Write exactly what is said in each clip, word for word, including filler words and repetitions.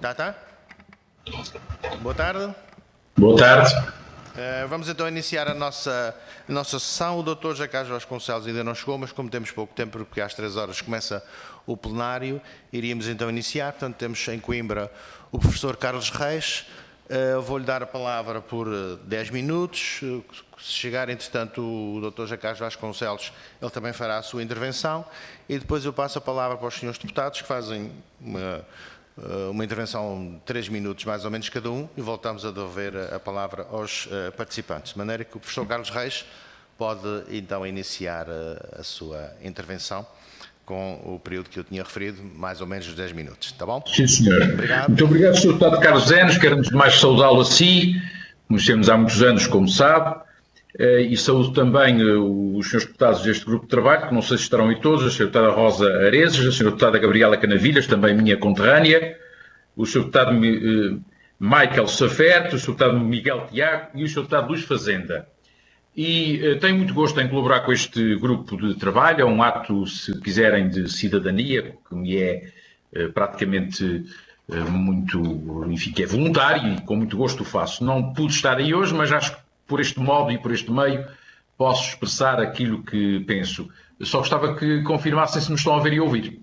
Tá, tá? Boa tarde. Boa tarde. Uh, vamos então iniciar a nossa, a nossa sessão. O doutor Jacás Vasconcelos ainda não chegou, mas como temos pouco tempo, porque às três horas começa o plenário, iríamos então iniciar. Portanto, temos em Coimbra o professor Carlos Reis. Uh, Vou-lhe dar a palavra por dez minutos. Uh, se chegar, entretanto, o doutor Jacás Vasconcelos, ele também fará a sua intervenção. E depois eu passo a palavra para os senhores deputados, que fazem uma... uma intervenção de três minutos mais ou menos cada um e voltamos a devolver a palavra aos uh, participantes, de maneira que o professor Carlos Reis pode então iniciar uh, a sua intervenção com o período que eu tinha referido, mais ou menos os dez minutos, está bom? Sim, senhor. Obrigado. Muito obrigado, senhor Deputado Carlos Enes, quero antes de mais saudá-lo a si, conhecemos há muitos anos, como sabe, e saúdo também os senhores deputados deste grupo de trabalho, que não sei se estarão aí todos, a senhora deputada Rosa Areses, a senhora deputada Gabriela Canavilhas, também minha conterrânea, o senhor deputado Michael Saferte, o senhor deputado Miguel Tiago e o senhor deputado Luís Fazenda. E uh, tenho muito gosto em colaborar com este grupo de trabalho, é um ato, se quiserem, de cidadania, que me é uh, praticamente uh, muito, enfim, que é voluntário e com muito gosto o faço. Não pude estar aí hoje, mas acho que por este modo e por este meio posso expressar aquilo que penso. Eu só gostava que confirmassem se me estão a ver e a ouvir.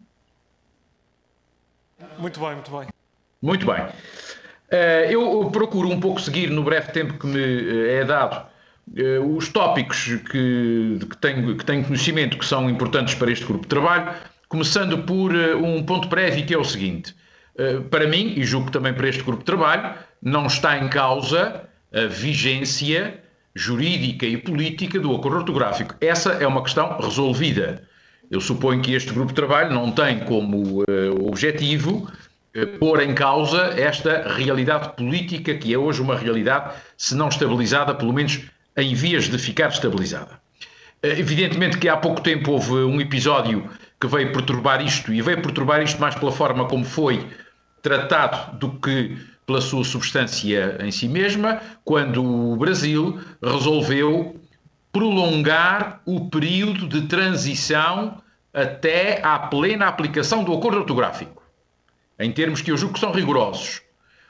Muito bem, muito bem. Muito bem. Uh, eu procuro um pouco seguir no breve tempo que me uh, é dado uh, os tópicos que, que, tenho, que tenho conhecimento que são importantes para este grupo de trabalho, começando por uh, um ponto prévio que é o seguinte. Uh, para mim, e julgo também para este grupo de trabalho, não está em causa a vigência jurídica e política do acordo ortográfico. Essa é uma questão resolvida. Eu suponho que este grupo de trabalho não tem como uh, objetivo uh, pôr em causa esta realidade política que é hoje uma realidade, se não estabilizada, pelo menos em vias de ficar estabilizada. Uh, evidentemente que há pouco tempo houve um episódio que veio perturbar isto, e veio perturbar isto mais pela forma como foi tratado do que pela sua substância em si mesma, quando o Brasil resolveu prolongar o período de transição até à plena aplicação do acordo ortográfico, em termos que eu julgo que são rigorosos.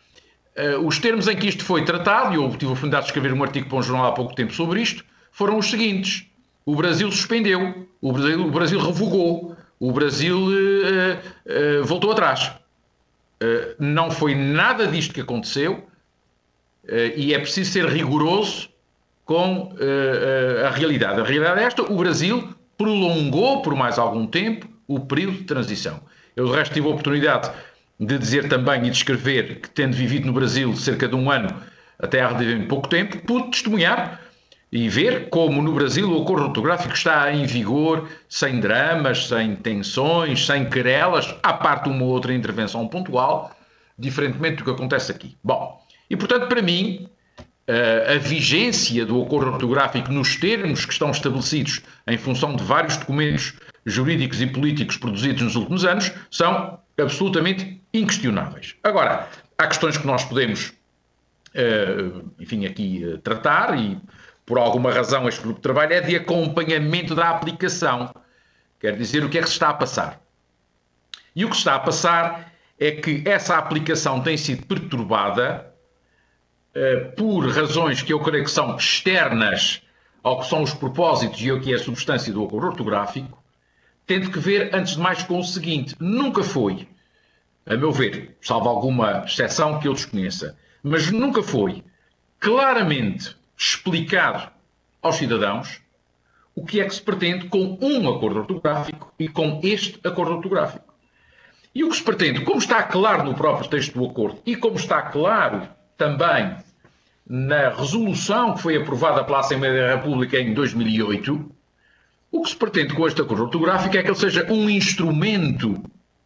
Uh, os termos em que isto foi tratado, e eu tive a oportunidade de escrever um artigo para um jornal há pouco tempo sobre isto, foram os seguintes. O Brasil suspendeu, o Brasil, o Brasil revogou, o Brasil uh, uh, voltou atrás. Uh, não foi nada disto que aconteceu uh, e é preciso ser rigoroso com uh, uh, a realidade. A realidade é esta: o Brasil prolongou por mais algum tempo o período de transição. Eu, de resto, tive a oportunidade de dizer também e de escrever que, tendo vivido no Brasil cerca de um ano, até há relativamente pouco tempo, pude testemunhar e ver como no Brasil o acordo ortográfico está em vigor, sem dramas, sem tensões, sem querelas, à parte uma ou outra intervenção pontual, diferentemente do que acontece aqui. Bom, e portanto, para mim, a vigência do acordo ortográfico nos termos que estão estabelecidos em função de vários documentos jurídicos e políticos produzidos nos últimos anos são absolutamente inquestionáveis. Agora, há questões que nós podemos, enfim, aqui tratar e, por alguma razão, este grupo de trabalho é de acompanhamento da aplicação. Quer dizer, o que é que se está a passar? E o que se está a passar é que essa aplicação tem sido perturbada uh, por razões que eu creio que são externas ao que são os propósitos e ao que é a substância do acordo ortográfico, tendo que ver, antes de mais, com o seguinte: nunca foi, a meu ver, salvo alguma exceção que eu desconheça, mas nunca foi claramente explicado aos cidadãos o que é que se pretende com um acordo ortográfico e com este acordo ortográfico. E o que se pretende, como está claro no próprio texto do acordo e como está claro também na resolução que foi aprovada pela Assembleia da República em dois mil e oito, o que se pretende com este acordo ortográfico é que ele seja um instrumento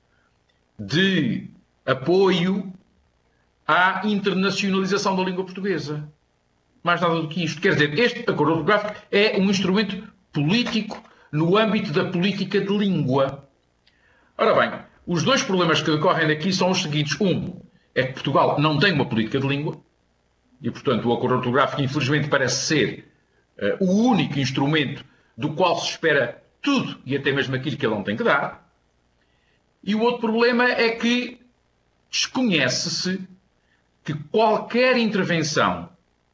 de apoio à internacionalização da língua portuguesa. Mais nada do que isto. Quer dizer, este acordo ortográfico é um instrumento político no âmbito da política de língua. Ora bem, os dois problemas que decorrem daqui são os seguintes. Um, é que Portugal não tem uma política de língua e, portanto, o acordo ortográfico, infelizmente, parece ser uh, o único instrumento do qual se espera tudo e até mesmo aquilo que ele não tem que dar. E o outro problema é que desconhece-se que qualquer intervenção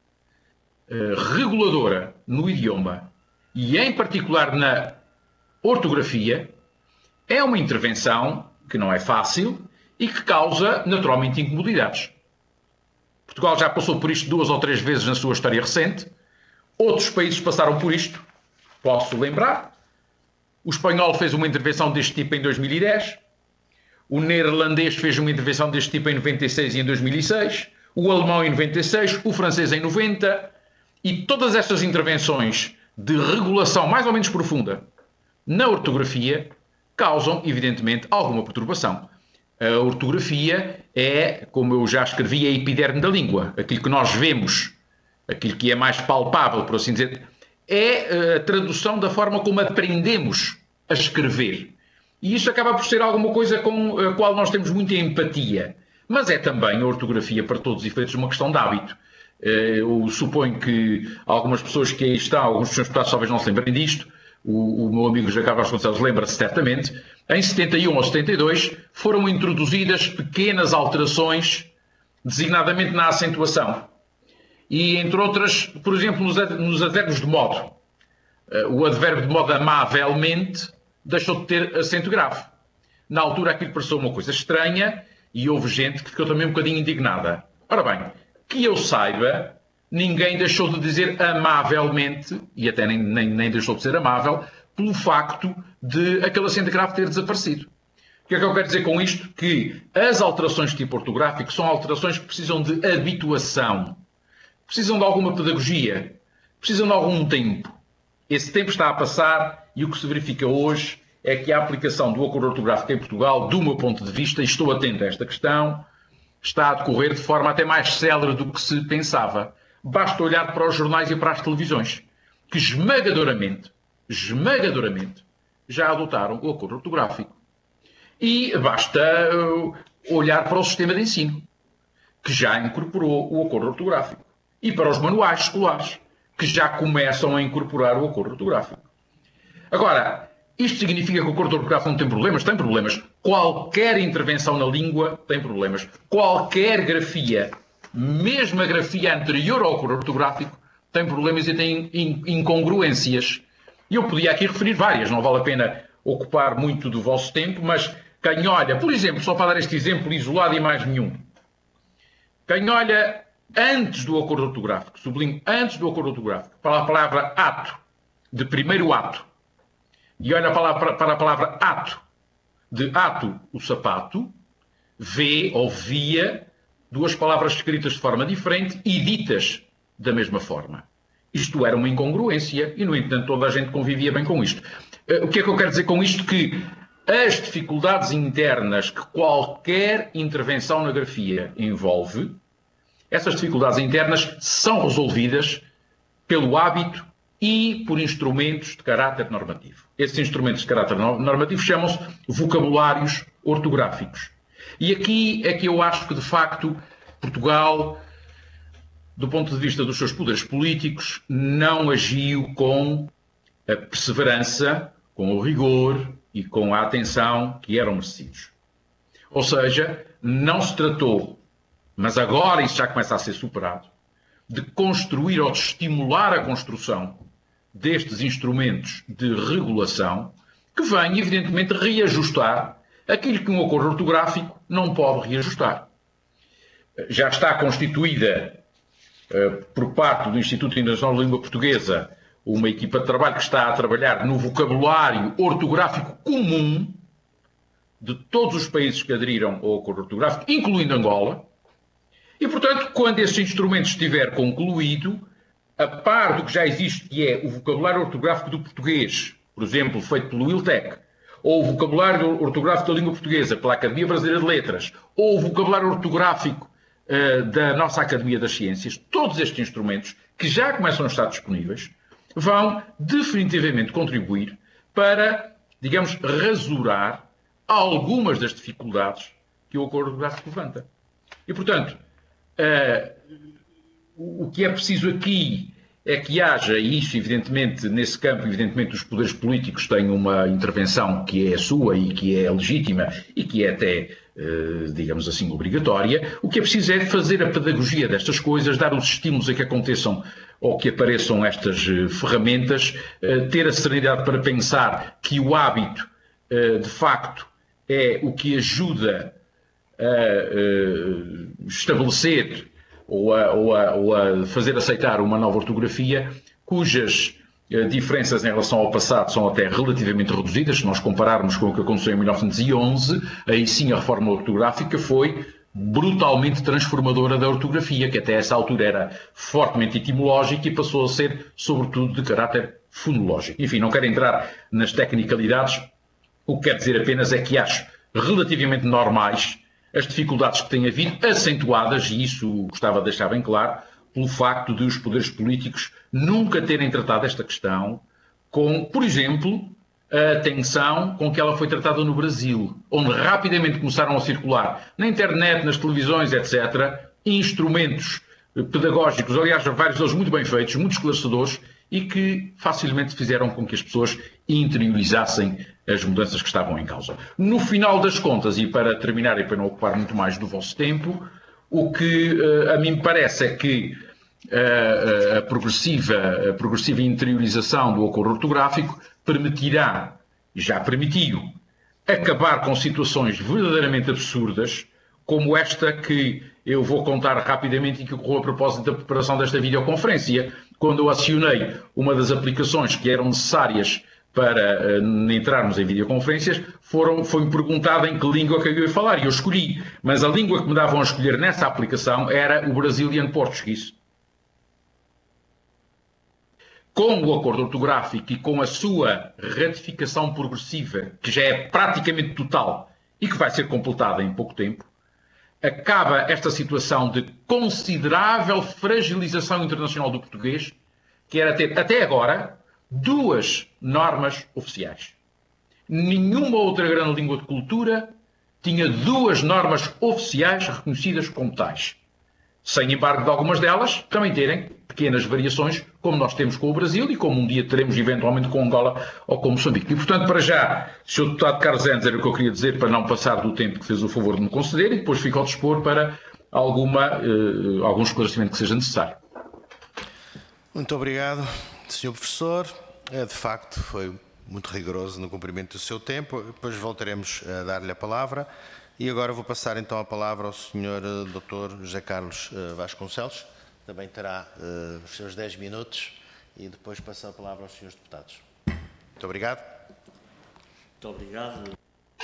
uh, reguladora no idioma, e em particular na ortografia, é uma intervenção que não é fácil e que causa naturalmente incomodidades. Portugal já passou por isto duas ou três vezes na sua história recente. Outros países passaram por isto. Posso lembrar. O espanhol fez uma intervenção deste tipo em dois mil e dez. O neerlandês fez uma intervenção deste tipo em noventa e seis e em dois mil e seis. O alemão em noventa e seis. O francês em noventa. E todas estas intervenções de regulação mais ou menos profunda na ortografia causam, evidentemente, alguma perturbação. A ortografia é, como eu já escrevi, a epiderme da língua. Aquilo que nós vemos, aquilo que é mais palpável, por assim dizer, é a tradução da forma como aprendemos a escrever. E isto acaba por ser alguma coisa com a qual nós temos muita empatia. Mas é também a ortografia, para todos os efeitos, uma questão de hábito. Eu suponho que algumas pessoas que aí estão, alguns dos seus deputados talvez não se lembrem disto, o, o meu amigo José Carlos Vasconcelos lembra-se certamente, em setenta e um ou setenta e dois foram introduzidas pequenas alterações, designadamente na acentuação. E, entre outras, por exemplo, nos, nos advérbios de modo. O advérbio de modo amavelmente deixou de ter acento grave. Na altura aquilo pareceu uma coisa estranha e houve gente que ficou também um bocadinho indignada. Ora bem, que eu saiba, ninguém deixou de dizer amavelmente, e até nem, nem, nem deixou de ser amável, pelo facto de aquele acento grave ter desaparecido. O que é que eu quero dizer com isto? Que as alterações de tipo ortográfico são alterações que precisam de habituação, precisam de alguma pedagogia, precisam de algum tempo. Esse tempo está a passar e o que se verifica hoje é que a aplicação do acordo ortográfico em Portugal, do meu ponto de vista, e estou atento a esta questão, está a decorrer de forma até mais célere do que se pensava. Basta olhar para os jornais e para as televisões, que esmagadoramente, esmagadoramente, já adotaram o acordo ortográfico. E basta olhar para o sistema de ensino, que já incorporou o acordo ortográfico. E para os manuais escolares, que já começam a incorporar o acordo ortográfico. Agora, isto significa que o acordo ortográfico não tem problemas? Tem problemas. Qualquer intervenção na língua tem problemas. Qualquer grafia, mesmo a grafia anterior ao acordo ortográfico, tem problemas e tem incongruências. E eu podia aqui referir várias, não vale a pena ocupar muito do vosso tempo, mas quem olha, por exemplo, só para dar este exemplo isolado e mais nenhum, quem olha antes do acordo ortográfico, sublinho, antes do acordo ortográfico, para a palavra ato, de primeiro ato, e olha para a, para a palavra ato, de ato, o sapato, vê ou via duas palavras escritas de forma diferente e ditas da mesma forma. Isto era uma incongruência e, no entanto, toda a gente convivia bem com isto. O que é que eu quero dizer com isto? Que as dificuldades internas que qualquer intervenção na grafia envolve, essas dificuldades internas são resolvidas pelo hábito e por instrumentos de caráter normativo. Esses instrumentos de caráter normativo chamam-se vocabulários ortográficos. E aqui é que eu acho que, de facto, Portugal, do ponto de vista dos seus poderes políticos, não agiu com a perseverança, com o rigor e com a atenção que eram merecidos. Ou seja, não se tratou, mas agora isso já começa a ser superado, de construir ou de estimular a construção destes instrumentos de regulação que vêm, evidentemente, reajustar aquilo que um acordo ortográfico não pode reajustar. Já está constituída uh, por parte do Instituto Internacional de Língua Portuguesa uma equipa de trabalho que está a trabalhar no vocabulário ortográfico comum de todos os países que aderiram ao acordo ortográfico, incluindo Angola. E, portanto, quando esse instrumento estiver concluído, a par do que já existe, que é o vocabulário ortográfico do português, por exemplo, feito pelo ILTEC, ou o vocabulário ortográfico da língua portuguesa pela Academia Brasileira de Letras, ou o vocabulário ortográfico uh, da nossa Academia das Ciências, todos estes instrumentos, que já começam a estar disponíveis, vão definitivamente contribuir para, digamos, rasurar algumas das dificuldades que o acordo ortográfico levanta. E, portanto, uh, o que é preciso aqui é que haja, e isso, evidentemente, nesse campo, evidentemente, os poderes políticos têm uma intervenção que é sua e que é legítima e que é até digamos assim, obrigatória. O que é preciso é fazer a pedagogia destas coisas, dar os estímulos a que aconteçam ou que apareçam estas ferramentas, ter a serenidade para pensar que o hábito, de facto, é o que ajuda a estabelecer ou a, ou, a, ou a fazer aceitar uma nova ortografia, cujas diferenças em relação ao passado são até relativamente reduzidas. Se nós compararmos com o que aconteceu em mil novecentos e onze, aí sim a reforma ortográfica foi brutalmente transformadora da ortografia, que até essa altura era fortemente etimológica e passou a ser, sobretudo, de caráter fonológico. Enfim, não quero entrar nas tecnicalidades, o que quero dizer apenas é que acho relativamente normais as dificuldades que têm havido, acentuadas, e isso gostava de deixar bem claro, pelo facto de os poderes políticos nunca terem tratado esta questão com, por exemplo, a atenção com que ela foi tratada no Brasil, onde rapidamente começaram a circular na internet, nas televisões, etcétera, instrumentos pedagógicos, aliás, vários deles muito bem feitos, muito esclarecedores, e que facilmente fizeram com que as pessoas interiorizassem as mudanças que estavam em causa. No final das contas, e para terminar e para não ocupar muito mais do vosso tempo, o que uh, a mim me parece é que uh, a, progressiva, a progressiva interiorização do acordo ortográfico permitirá, e já permitiu, acabar com situações verdadeiramente absurdas, como esta que eu vou contar rapidamente e que ocorreu a propósito da preparação desta videoconferência, quando eu acionei uma das aplicações que eram necessárias para uh, entrarmos em videoconferências, foram, foi-me perguntado em que língua que eu ia falar, e eu escolhi, mas a língua que me davam a escolher nessa aplicação era o Brazilian Portuguese. Com o acordo ortográfico e com a sua ratificação progressiva, que já é praticamente total e que vai ser completada em pouco tempo, acaba esta situação de considerável fragilização internacional do português, que era ter, até agora, duas normas oficiais. Nenhuma outra grande língua de cultura tinha duas normas oficiais reconhecidas como tais. Sem embargo de algumas delas também terem pequenas variações, como nós temos com o Brasil e como um dia teremos eventualmente com Angola ou com Moçambique. E, portanto, para já, senhor Deputado Carlos Endes, era o que eu queria dizer para não passar do tempo que fez o favor de me conceder, e depois fico ao dispor para alguma, uh, algum esclarecimento que seja necessário. Muito obrigado, senhor Professor. É, de facto, foi muito rigoroso no cumprimento do seu tempo. Depois voltaremos a dar-lhe a palavra. E agora vou passar então a palavra ao senhor doutor José Carlos Vasconcelos. Também terá uh, os seus dez minutos e depois passar a palavra aos senhores deputados. Muito obrigado. Muito obrigado.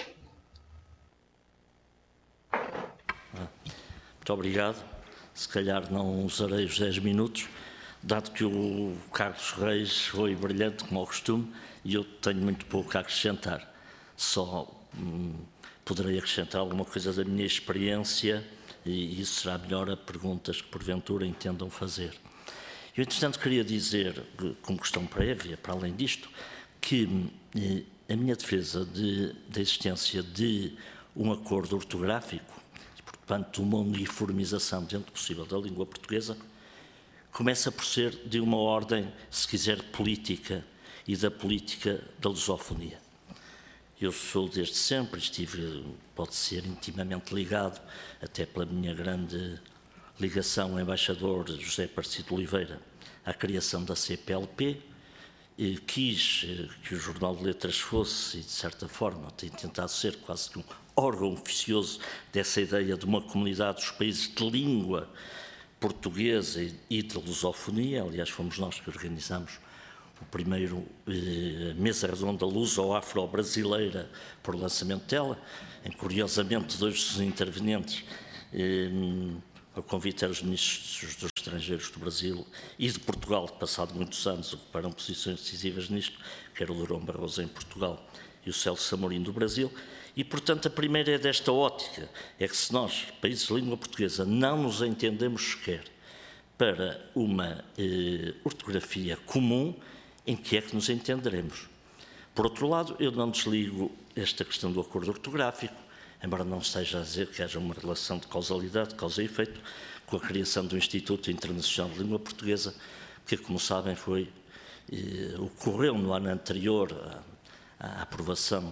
Muito obrigado. Se calhar não usarei os dez minutos, dado que o Carlos Reis foi brilhante, como ao costume, e eu tenho muito pouco a acrescentar. Só hum, poderei acrescentar alguma coisa da minha experiência, e isso será melhor a perguntas que porventura entendam fazer. Eu, entretanto, queria dizer, como questão prévia, para além disto, que eh, a minha defesa de, da existência de um acordo ortográfico, e, portanto, uma uniformização dentro do possível da língua portuguesa, começa por ser de uma ordem, se quiser, política e da política da lusofonia. Eu sou desde sempre, estive, pode ser intimamente ligado, até pela minha grande ligação ao embaixador José Aparecido Oliveira, à criação da C P L P, e quis que o Jornal de Letras fosse, e de certa forma tem tentado ser quase que um órgão oficioso dessa ideia de uma comunidade dos países de língua portuguesa e de lusofonia. Aliás, fomos nós que organizamos o primeiro eh, mesa redonda luso-afro-brasileira por lançamento dela, em curiosamente dois dos intervenientes, eh, o convite era os ministros dos estrangeiros do Brasil e de Portugal, que passado muitos anos ocuparam posições decisivas nisto, que era o Durão Barroso em Portugal e o Celso Amorim do Brasil. E, portanto, a primeira é desta ótica, é que se nós, países de língua portuguesa, não nos entendemos sequer para uma eh, ortografia comum, em que é que nos entenderemos? Por outro lado, eu não desligo esta questão do acordo ortográfico, embora não esteja a dizer que haja uma relação de causalidade, de causa e efeito, com a criação do Instituto Internacional de Língua Portuguesa, que, como sabem, foi, eh, ocorreu no ano anterior à, à aprovação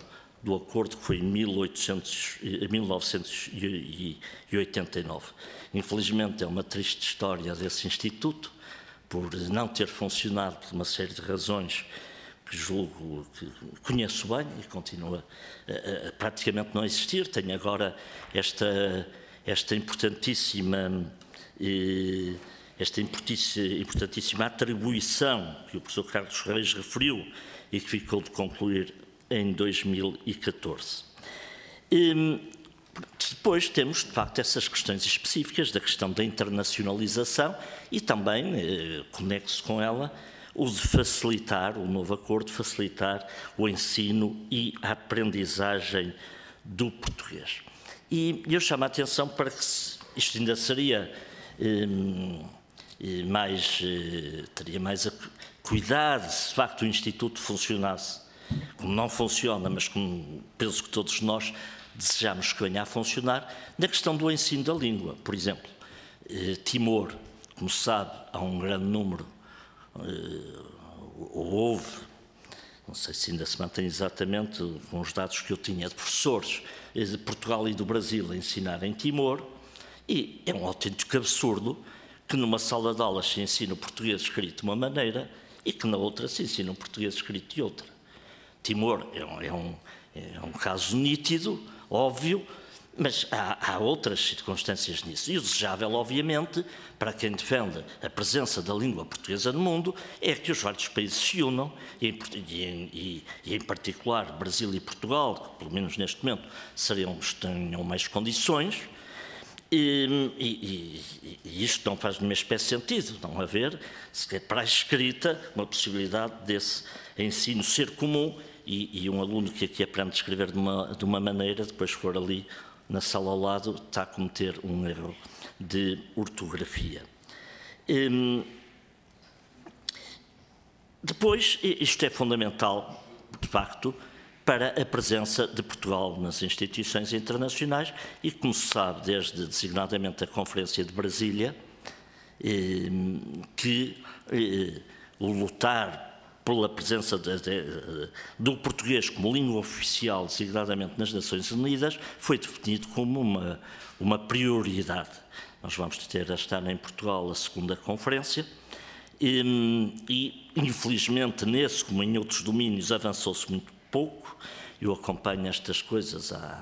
do acordo que foi em mil novecentos e oitenta e nove. Infelizmente é uma triste história desse Instituto, por não ter funcionado por uma série de razões que julgo que conheço bem e continua a, a, a praticamente não existir. Tem agora esta, esta importantíssima eh, esta importantíssima atribuição que o professor Carlos Reis referiu e que ficou de concluir em dois mil e catorze. E, depois temos, de facto, essas questões específicas da questão da internacionalização e também, eh, conexo com ela, o de facilitar, o novo acordo, facilitar o ensino e a aprendizagem do português. E eu chamo a atenção para que isto ainda seria eh, mais, eh, teria mais a cuidado se de facto o Instituto funcionasse como não funciona, mas como penso que todos nós desejamos que venha a funcionar, na questão do ensino da língua. Por exemplo, eh, Timor, como se sabe, há um grande número, eh, houve, não sei se ainda se mantém exatamente com os dados que eu tinha, de professores de Portugal e do Brasil a ensinar em Timor, e é um autêntico absurdo que numa sala de aulas se ensina o português escrito de uma maneira e que na outra se ensina o português escrito de outra. Timor é um, é um, é um caso nítido, óbvio, mas há, há outras circunstâncias nisso. E o desejável, obviamente, para quem defende a presença da língua portuguesa no mundo, é que os vários países se unam, e em, e, e em particular Brasil e Portugal, que pelo menos neste momento seriam, tenham mais condições, e, e, e isto não faz nenhuma espécie de sentido, não haver, sequer para a escrita, uma possibilidade desse ensino ser comum, e, e um aluno que aqui aprende a escrever de uma, de uma maneira, depois for ali na sala ao lado, está a cometer um erro de ortografia. Hum, depois, isto é fundamental, de facto, para a presença de Portugal nas instituições internacionais e, como se sabe, desde designadamente a Conferência de Brasília, hum, que eh, o lutar pela presença de, de, do português como língua oficial, designadamente nas Nações Unidas, foi definido como uma, uma prioridade. Nós vamos ter a estar em Portugal a segunda conferência e, e infelizmente, nesse, como em outros domínios, avançou-se muito pouco. Eu acompanho estas coisas há,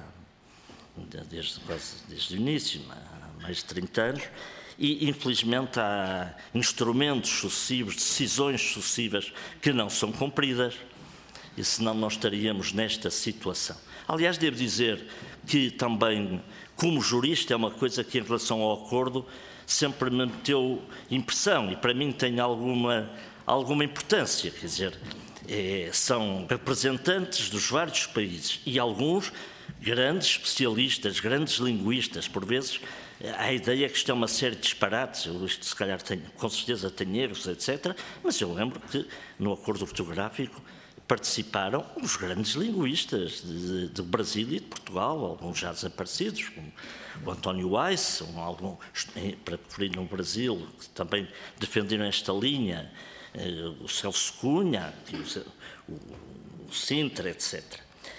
desde, quase, desde o início, há mais de trinta anos, e, infelizmente, há instrumentos sucessivos, decisões sucessivas que não são cumpridas, e senão nós estaríamos nesta situação. Aliás, devo dizer que também, como jurista, é uma coisa que, em relação ao acordo, sempre me deu impressão, e para mim tem alguma, alguma importância, quer dizer, é, são representantes dos vários países, e alguns grandes especialistas, grandes linguistas, por vezes, há a ideia que isto é uma série de disparates, eu isto se calhar tem, com certeza tem erros, etcétera, mas eu lembro que no acordo ortográfico participaram os grandes linguistas de, de Brasil e de Portugal, alguns já desaparecidos, como o António Weiss, um, algum, para referir no Brasil, que também defenderam esta linha, eh, o Celso Cunha, o, o Sintra, etcétera.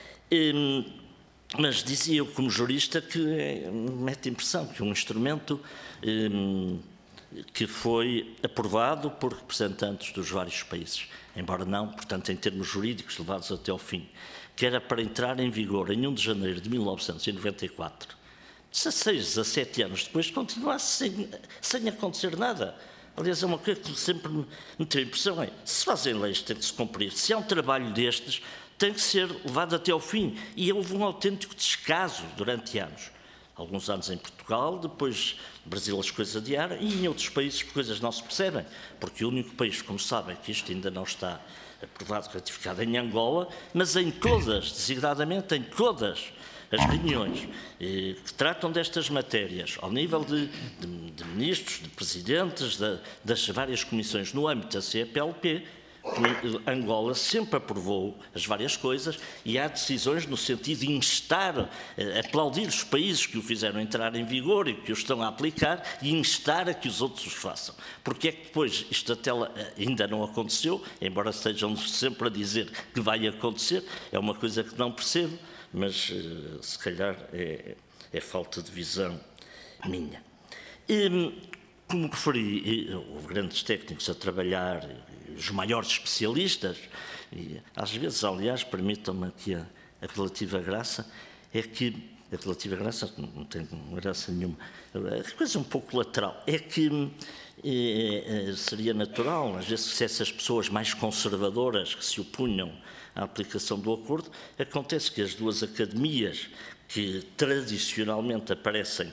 E, mas dizia eu, como jurista, que me mete a impressão que um instrumento eh, que foi aprovado por representantes dos vários países, embora não, portanto, em termos jurídicos levados até ao fim, que era para entrar em vigor em um de janeiro de mil novecentos e noventa e quatro, dezasseis, dezassete anos depois, continuasse sem, sem acontecer nada. Aliás, é uma coisa que sempre me, me tem a impressão, é, se fazem leis tem que se cumprir, se há um trabalho destes, tem que ser levado até ao fim. E houve um autêntico descaso durante anos. Alguns anos em Portugal, depois no Brasil as coisas adiaram, e em outros países as coisas não se percebem, porque o único país, como sabem, que isto ainda não está aprovado, ratificado, é em Angola, mas em todas, designadamente em todas as reuniões eh, que tratam destas matérias, ao nível de, de, de ministros, de presidentes, de, das várias comissões no âmbito da C E P L P, Angola sempre aprovou as várias coisas e há decisões no sentido de instar, eh, aplaudir os países que o fizeram entrar em vigor e que o estão a aplicar e instar a que os outros os façam. Porque é que depois isto até ainda não aconteceu, embora estejam sempre a dizer que vai acontecer, é uma coisa que não percebo, mas se calhar é, é falta de visão minha. E, como referi, houve grandes técnicos a trabalhar, os maiores especialistas, e às vezes, aliás, permitam-me aqui a, a relativa graça, é que, a relativa graça, não tem graça nenhuma, a coisa um pouco lateral, é que é, é, seria natural, às vezes, se essas pessoas mais conservadoras que se opunham à aplicação do acordo, acontece que as duas academias que tradicionalmente aparecem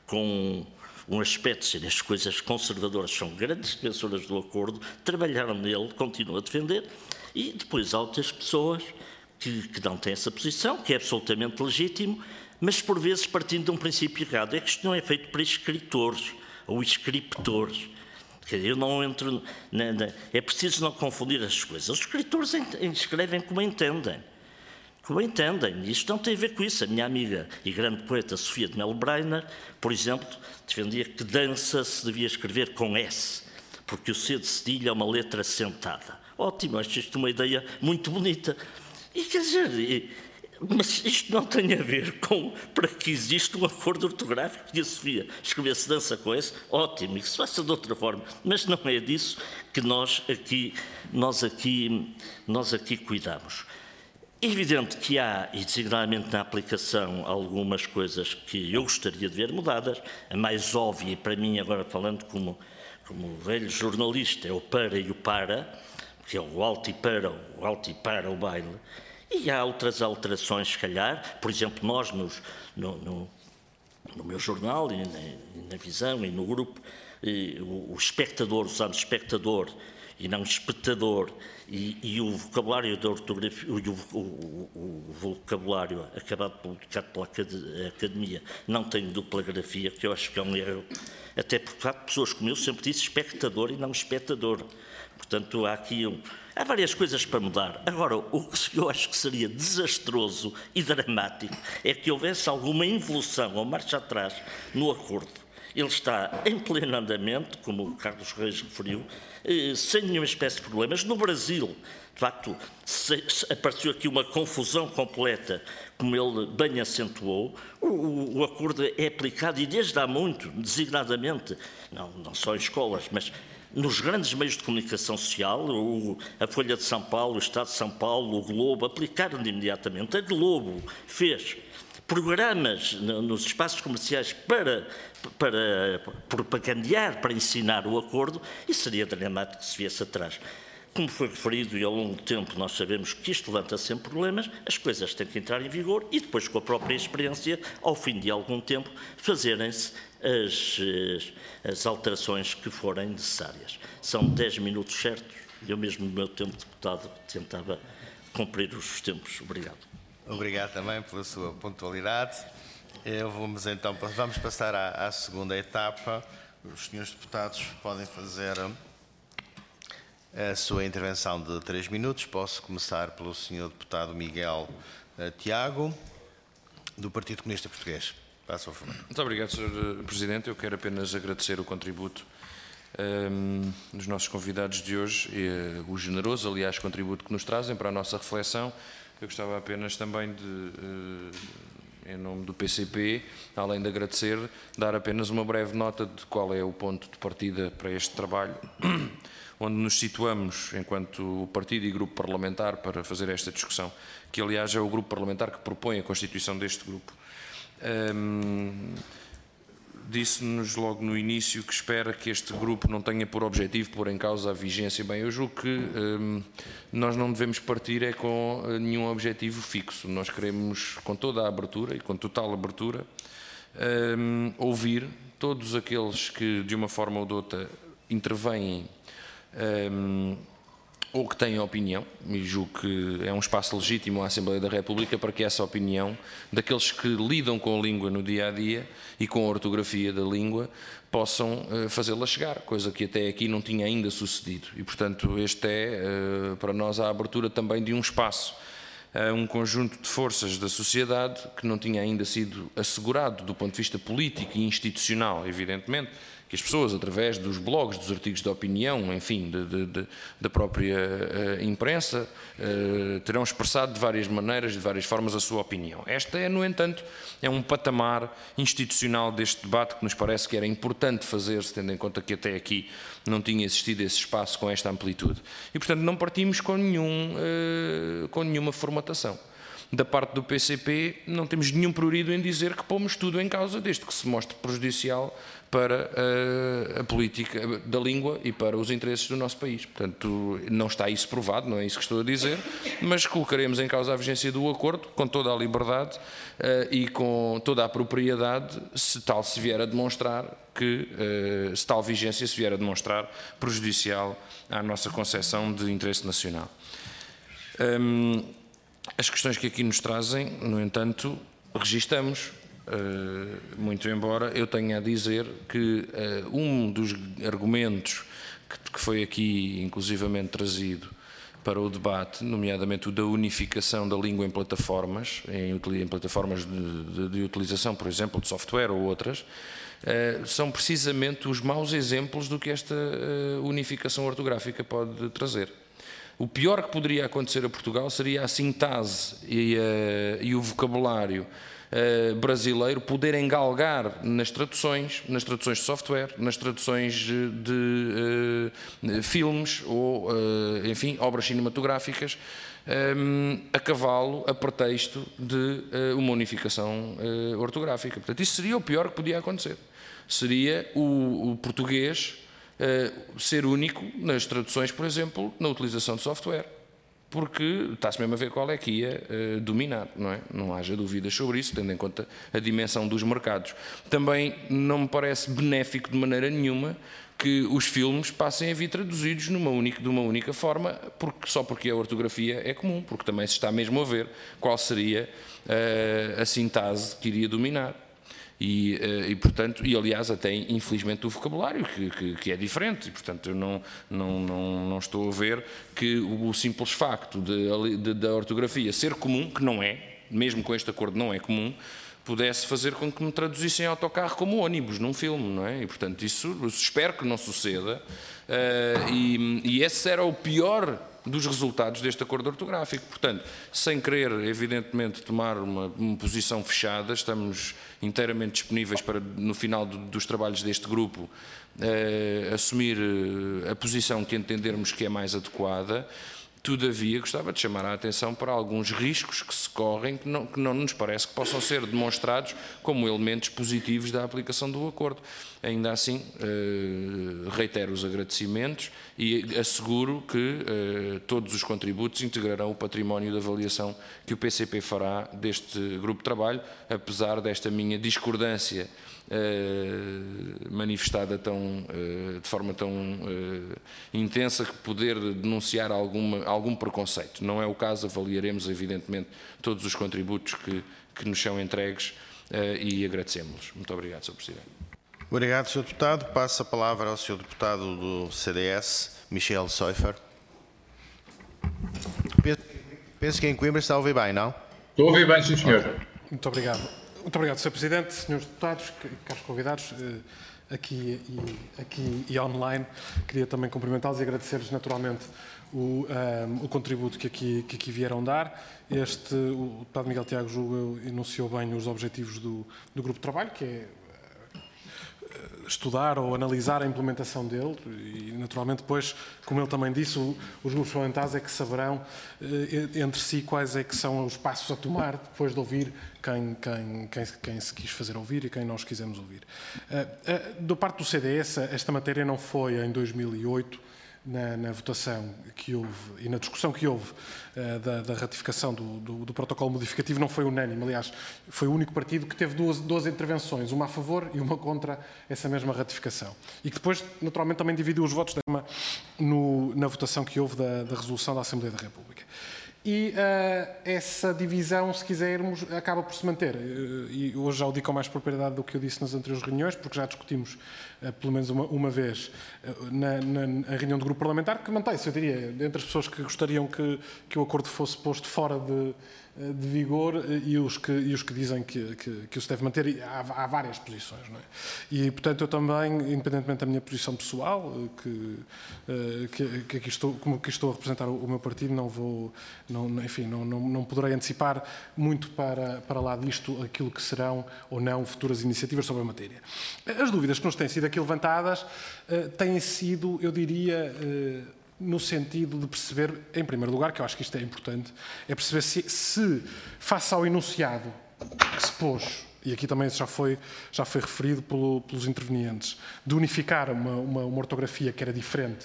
com um aspecto de serem as coisas conservadoras, são grandes defensoras do acordo, trabalharam nele, continuam a defender, e depois há outras pessoas que, que não têm essa posição, que é absolutamente legítimo, mas por vezes partindo de um princípio errado, é que isto não é feito para escritores ou escriptores. Eu não entro na, na, é preciso não confundir as coisas. Os escritores escrevem como entendem. Como entendem. Isto não tem a ver com isso. A minha amiga e grande poeta Sofia de Melo Breiner, por exemplo, defendia que dança se devia escrever com S, porque o C de cedilha é uma letra sentada. Ótimo, acho isto uma ideia muito bonita. E quer dizer, mas isto não tem a ver com para que existe um acordo ortográfico e a Sofia escrevesse dança com S, ótimo, e que se faça de outra forma. Mas não é disso que nós aqui, nós aqui, nós aqui cuidamos. É evidente que há, e designadamente na aplicação, algumas coisas que eu gostaria de ver mudadas. A mais óbvia, e para mim, agora falando como, como velho jornalista, é o para e o para, que é o alto e para, o alto e para o baile. E há outras alterações, se calhar, por exemplo, nós nos, no, no, no meu jornal, e na, e na Visão, e no grupo, e o, o espectador, usamos espectador, e não espectador, e, e o vocabulário da ortografia, o, o, o, o vocabulário acabado publicado pela Academia não tem dupla grafia, que eu acho que é um erro, até porque há pessoas como eu sempre disse espectador e não espectador. Portanto, há aqui um, há várias coisas para mudar. Agora, o que eu acho que seria desastroso e dramático é que houvesse alguma involução ou marcha atrás no acordo. Ele está em pleno andamento, como o Carlos Reis referiu, sem nenhuma espécie de problemas. No Brasil, de facto, apareceu aqui uma confusão completa, como ele bem acentuou. O, o acordo é aplicado, e desde há muito, designadamente, não, não só em escolas, mas nos grandes meios de comunicação social, o, a Folha de São Paulo, o Estado de São Paulo, o Globo, aplicaram de imediatamente. A Globo fez programas nos espaços comerciais para, para propagandear, para ensinar o acordo, e seria dramático que se viesse atrás. Como foi referido, e ao longo do tempo nós sabemos que isto levanta sempre problemas, as coisas têm que entrar em vigor e depois, com a própria experiência, ao fim de algum tempo, fazerem-se as, as, as alterações que forem necessárias. São dez minutos certos, eu mesmo no meu tempo de deputado tentava cumprir os tempos. Obrigado. Obrigado também pela sua pontualidade. Eu vamos então vamos passar à, à segunda etapa. Os senhores deputados podem fazer a sua intervenção de três minutos. Posso começar pelo senhor deputado Miguel uh, Tiago, do Partido Comunista Português. Passo ao favor. Muito obrigado, senhor Presidente. Eu quero apenas agradecer o contributo um, dos nossos convidados de hoje, e, uh, o generoso, aliás, contributo que nos trazem para a nossa reflexão. Eu gostava apenas também de, uh, em nome do P C P, além de agradecer, dar apenas uma breve nota de qual é o ponto de partida para este trabalho, onde nos situamos enquanto partido e grupo parlamentar para fazer esta discussão, que aliás é o grupo parlamentar que propõe a constituição deste grupo. Um, Disse-nos logo no início que espera que este grupo não tenha por objetivo pôr em causa a vigência. Bem, eu julgo que um, nós não devemos partir é com nenhum objetivo fixo. Nós queremos, com toda a abertura e com total abertura, um, ouvir todos aqueles que, de uma forma ou de outra, intervêm um, ou que têm opinião, e julgo que é um espaço legítimo à Assembleia da República para que essa opinião daqueles que lidam com a língua no dia-a-dia e com a ortografia da língua possam uh, fazê-la chegar, coisa que até aqui não tinha ainda sucedido. E, portanto, este é, uh, para nós, a abertura também de um espaço a um conjunto de forças da sociedade que não tinha ainda sido assegurado do ponto de vista político e institucional, evidentemente, que as pessoas, através dos blogs, dos artigos de opinião, enfim, de, de, de, da própria uh, imprensa, uh, terão expressado de várias maneiras, de várias formas, a sua opinião. Esta é, no entanto, é um patamar institucional deste debate que nos parece que era importante fazer-se, tendo em conta que até aqui não tinha existido esse espaço com esta amplitude. E, portanto, não partimos com, nenhum, uh, com nenhuma formatação. Da parte do P C P, não temos nenhum prurido em dizer que pomos tudo em causa, desde que se mostre prejudicial para a, a política da língua e para os interesses do nosso país. Portanto, não está isso provado, não é isso que estou a dizer, mas colocaremos em causa a vigência do acordo com toda a liberdade uh, e com toda a propriedade, se tal se vier a demonstrar que, uh, se tal vigência se vier a demonstrar prejudicial à nossa concepção de interesse nacional. Um, As questões que aqui nos trazem, no entanto, registamos, muito embora eu tenha a dizer que um dos argumentos que foi aqui inclusivamente trazido para o debate, nomeadamente o da unificação da língua em plataformas, em plataformas de, de, de utilização, por exemplo, de software ou outras, são precisamente os maus exemplos do que esta unificação ortográfica pode trazer. O pior que poderia acontecer a Portugal seria a sintase e, uh, e o vocabulário uh, brasileiro poderem galgar nas traduções, nas traduções de software, nas traduções de uh, filmes ou, uh, enfim, obras cinematográficas, um, a cavalo, a pretexto de uh, uma unificação uh, ortográfica. Portanto, isso seria o pior que podia acontecer. Seria o, o português Uh, ser único nas traduções, por exemplo, na utilização de software, porque está-se mesmo a ver qual é que ia uh, dominar, não é? Não haja dúvidas sobre isso, tendo em conta a dimensão dos mercados. Também não me parece benéfico de maneira nenhuma que os filmes passem a vir traduzidos numa única, de uma única forma, porque, só porque a ortografia é comum, porque também se está mesmo a ver qual seria uh, a sintase que iria dominar. E, e, portanto, e aliás até infelizmente o vocabulário que, que, que é diferente e portanto eu não, não, não, não estou a ver que o, o simples facto de, de, da ortografia ser comum, que não é, mesmo com este acordo não é comum, pudesse fazer com que me traduzissem autocarro como ônibus num filme, não é? E portanto isso espero que não suceda uh, e, e esse era o pior dos resultados deste acordo ortográfico. Portanto, sem querer, evidentemente, tomar uma, uma posição fechada, estamos inteiramente disponíveis para, no final do, dos trabalhos deste grupo, eh, assumir a posição que entendermos que é mais adequada. Todavia, gostava de chamar a atenção para alguns riscos que se correm que não, que não nos parece que possam ser demonstrados como elementos positivos da aplicação do acordo. Ainda assim, eh, reitero os agradecimentos e asseguro que eh, todos os contributos integrarão o património de avaliação que o P C P fará deste grupo de trabalho, apesar desta minha discordância Uh, manifestada tão, uh, de forma tão uh, intensa que poder denunciar alguma, algum preconceito. Não é o caso, avaliaremos evidentemente todos os contributos que, que nos são entregues uh, e agradecemos-los. Muito obrigado, senhor Presidente. Obrigado, senhor Deputado. Passo a palavra ao senhor Deputado do C D S, Michel Seufer. Penso, penso que em Coimbra está a ouvir bem, não? Estou a ouvir bem, sim, senhor. Okay. Muito obrigado. Muito obrigado, senhor Presidente, senhores deputados, caros convidados, aqui e, aqui e online. Queria também cumprimentá-los e agradecer-lhes naturalmente o, um, o contributo que aqui, que aqui vieram dar. Este, o deputado Miguel Tiago Julgo enunciou bem os objetivos do, do grupo de trabalho, que é estudar ou analisar a implementação dele e, naturalmente, depois, como ele também disse, o, os grupos parlamentares é que saberão eh, entre si quais é que são os passos a tomar depois de ouvir quem, quem, quem, quem se quis fazer ouvir e quem nós quisemos ouvir. Uh, uh, da parte do C D S, esta matéria não foi em dois mil e oito, na, na votação que houve e na discussão que houve uh, da, da ratificação do, do, do protocolo modificativo, não foi unânime. Aliás, foi o único partido que teve duas, duas intervenções, uma a favor e uma contra essa mesma ratificação. E que depois, naturalmente, também dividiu os votos no, na votação que houve da, da resolução da Assembleia da República. E uh, essa divisão, se quisermos, acaba por se manter. Uh, e hoje já o digo com mais propriedade do que eu disse nas anteriores reuniões, porque já discutimos uh, pelo menos uma, uma vez uh, na, na, na reunião do grupo parlamentar, que mantém-se, eu diria, entre as pessoas que gostariam que, que o acordo fosse posto fora de, de vigor e os que, e os que dizem que, que, que o se deve manter. E há, há várias posições, não é? E, portanto, eu também, independentemente da minha posição pessoal, que, que, que aqui estou, como que estou a representar o, o meu partido, não vou, não, enfim, não, não, não poderei antecipar muito para, para lá disto aquilo que serão ou não futuras iniciativas sobre a matéria. As dúvidas que nos têm sido aqui levantadas têm sido, eu diria, no sentido de perceber, em primeiro lugar, que eu acho que isto é importante, é perceber se, se face ao enunciado que se pôs, e aqui também já foi, já foi referido pelo, pelos intervenientes, de unificar uma, uma, uma ortografia que era diferente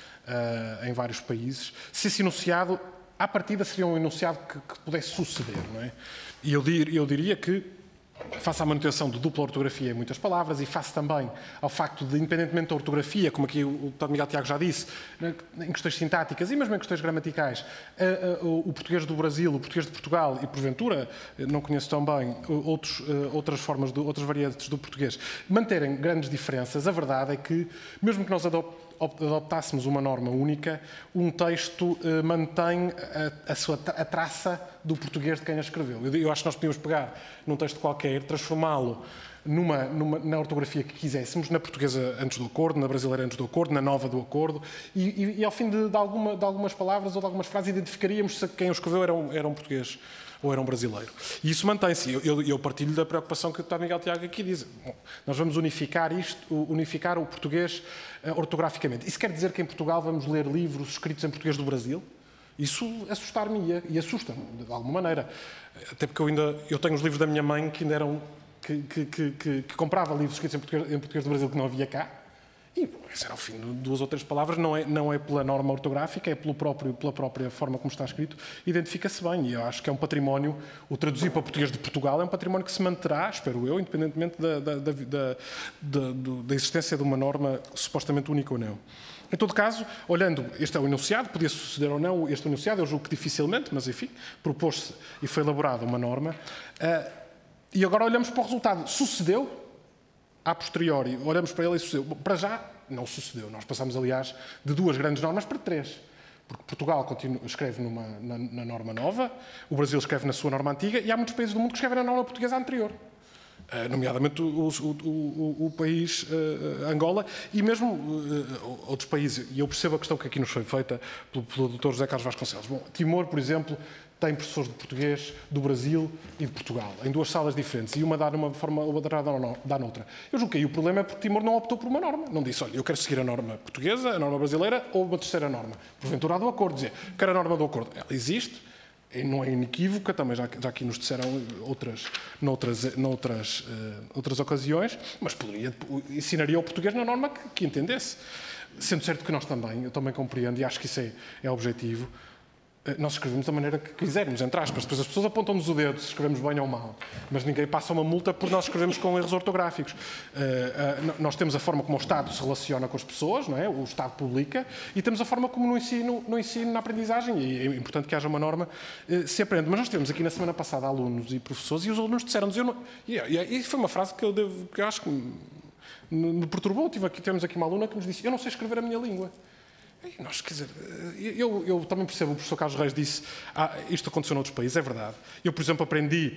uh, em vários países, se esse enunciado, à partida, seria um enunciado que, que pudesse suceder, não é? E eu, dir, eu diria que, face à manutenção de dupla ortografia em muitas palavras e face também ao facto de, independentemente da ortografia, como aqui o deputado Miguel Tiago já disse, em questões sintáticas e mesmo em questões gramaticais, o português do Brasil, o português de Portugal e, porventura, não conheço tão bem, outros, outras formas, de, outras variantes do português, manterem grandes diferenças, a verdade é que, mesmo que nós adoptássemos uma norma única, um texto uh, mantém a, a sua a traça do português de quem a escreveu. Eu, eu acho que nós podíamos pegar num texto qualquer, transformá-lo numa, numa, na ortografia que quiséssemos, na portuguesa antes do acordo, na brasileira antes do acordo, na nova do acordo, e, e, e ao fim de, de, alguma, de algumas palavras ou de algumas frases identificaríamos se quem o escreveu era um, era um português ou era um brasileiro. E isso mantém-se. Eu, eu, eu partilho da preocupação que o deputado Miguel Tiago aqui diz. Bom, nós vamos unificar isto, unificar o português uh, ortograficamente. Isso quer dizer que em Portugal vamos ler livros escritos em português do Brasil? Isso assustar-me e assusta-me, de alguma maneira. Até porque eu ainda eu tenho os livros da minha mãe que ainda eram... que, que, que, que, que comprava livros escritos em português, em português do Brasil que não havia cá. E bom, esse era o fim de duas ou três palavras, não é, não é pela norma ortográfica, é pelo próprio, pela própria forma como está escrito, identifica-se bem. E eu acho que é um património, o traduzir para o português de Portugal é um património que se manterá, espero eu, independentemente da, da, da, da, da, da existência de uma norma supostamente única ou não. Em todo caso, olhando, este é o enunciado, podia suceder ou não este enunciado, eu julgo que dificilmente, mas enfim, propôs-se e foi elaborada uma norma. Uh, e agora olhamos para o resultado. Sucedeu? A posteriori, olhamos para ele e sucedeu. Para já, não sucedeu. Nós passamos, aliás, de duas grandes normas para três. Porque Portugal continua, escreve numa, na, na norma nova, o Brasil escreve na sua norma antiga e há muitos países do mundo que escrevem na norma portuguesa anterior. Uh, nomeadamente o, o, o, o país uh, Angola e mesmo uh, outros países. E eu percebo a questão que aqui nos foi feita pelo, pelo doutor José Carlos Vasconcelos. Bom, Timor, por exemplo, tem professores de português do Brasil e de Portugal, em duas salas diferentes, e uma dá numa forma, outra dá noutra. Eu julgo que aí o problema é porque Timor não optou por uma norma. Não disse, olha, eu quero seguir a norma portuguesa, a norma brasileira ou uma terceira norma. Porventura do acordo, dizer, quero a norma do acordo. Ela existe, não é inequívoca, também já, já aqui nos disseram outras, noutras, noutras uh, outras ocasiões, mas poderia, ensinaria o português na norma que, que entendesse. Sendo certo que nós também, eu também compreendo, e acho que isso é, é objetivo, nós escrevemos da maneira que quisermos, entre aspas. Depois as pessoas apontam-nos o dedo se escrevemos bem ou mal. Mas ninguém passa uma multa por nós escrevemos com erros ortográficos. Uh, uh, nós temos a forma como o Estado se relaciona com as pessoas, não é? O Estado publica, e temos a forma como no ensino, no ensino, na aprendizagem, e é importante que haja uma norma, uh, se aprende. Mas nós tivemos aqui na semana passada alunos e professores, e os alunos disseram-nos, eu não... e, e, e foi uma frase que eu, devo, que eu acho que me, me perturbou. Tive aqui, temos aqui uma aluna que nos disse, eu não sei escrever a minha língua. E nós, quer dizer, eu, eu também percebo, o professor Carlos Reis disse, ah, isto aconteceu noutros países, é verdade. Eu, por exemplo, aprendi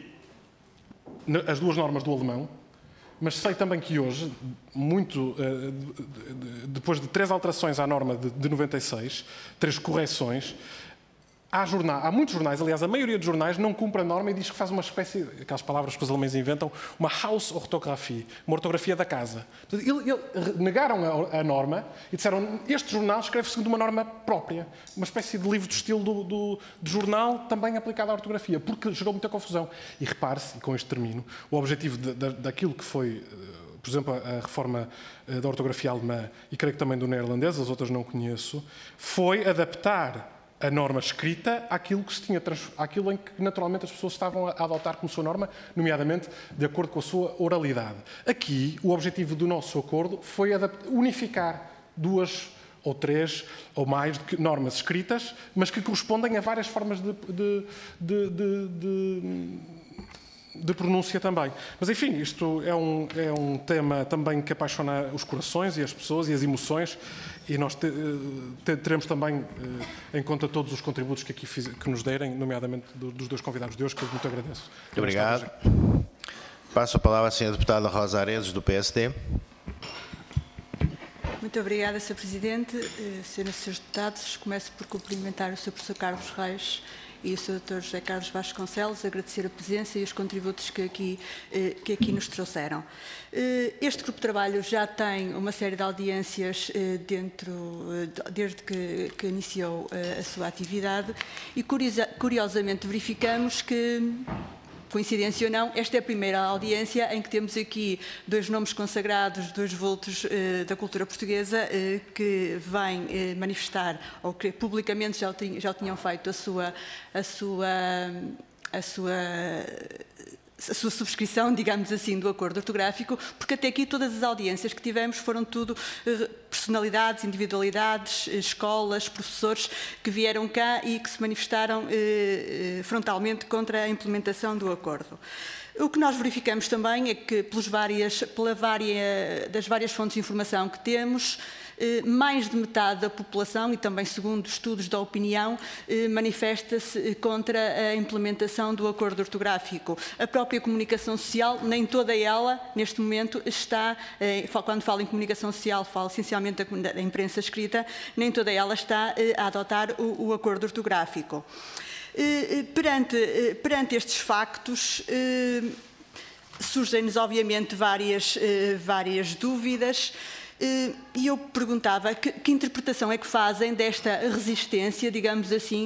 as duas normas do alemão, mas sei também que hoje, muito, depois de três alterações à norma de noventa e seis, três correções, há, jornal, há muitos jornais, aliás, a maioria dos jornais não cumpre a norma e diz que faz uma espécie, aquelas palavras que os alemães inventam, uma Hausorthographie, uma ortografia da casa. Portanto, ele, ele, negaram a, a norma e disseram, este jornal escreve segundo uma norma própria, uma espécie de livro de estilo do, do, do jornal também aplicado à ortografia, porque gerou muita confusão. E repare-se, e com este termino, o objetivo de, de, daquilo que foi, por exemplo, a reforma da ortografia alemã, e creio que também do neerlandês, as outras não conheço, foi adaptar a norma escrita àquilo, que se tinha, àquilo em que naturalmente as pessoas estavam a adotar como sua norma, nomeadamente de acordo com a sua oralidade. Aqui, o objetivo do nosso acordo foi unificar duas ou três ou mais normas escritas, mas que correspondem a várias formas de, de, de, de, de de pronúncia também. Mas, enfim, isto é um, é um tema também que apaixona os corações e as pessoas e as emoções, e nós te, te, teremos também eh, em conta todos os contributos que aqui fiz, que nos derem, nomeadamente do, dos dois convidados de hoje, que eu muito agradeço. Muito obrigado. Passo a palavra à senhora deputada Rosa Aredes, do P S D. Muito obrigada, senhor Presidente. Senhoras e senhores deputados, começo por cumprimentar o senhor Professor Carlos Reis e o senhor doutor José Carlos Vasconcelos, agradecer a presença e os contributos que aqui, que aqui nos trouxeram. Este grupo de trabalho já tem uma série de audiências dentro, desde que, que iniciou a sua atividade e, curiosamente, verificamos que, coincidência ou não, esta é a primeira audiência em que temos aqui dois nomes consagrados, dois vultos eh, da cultura portuguesa eh, que vêm eh, manifestar, ou que publicamente já o, tinham, já o tinham feito, a sua, a sua, a sua, a sua subscrição, digamos assim, do acordo ortográfico, porque até aqui todas as audiências que tivemos foram tudo eh, personalidades, individualidades, escolas, professores que vieram cá e que se manifestaram eh, frontalmente contra a implementação do acordo. O que nós verificamos também é que, pelas várias, pela vária, das várias fontes de informação que temos, mais de metade da população, e também segundo estudos da opinião, manifesta-se contra a implementação do acordo ortográfico. A própria comunicação social, nem toda ela, neste momento, está, quando falo em comunicação social, falo essencialmente da imprensa escrita, nem toda ela está a adotar o, o acordo ortográfico. Perante, perante estes factos, surgem-nos, obviamente, várias, várias dúvidas. E eu perguntava que, que interpretação é que fazem desta resistência, digamos assim,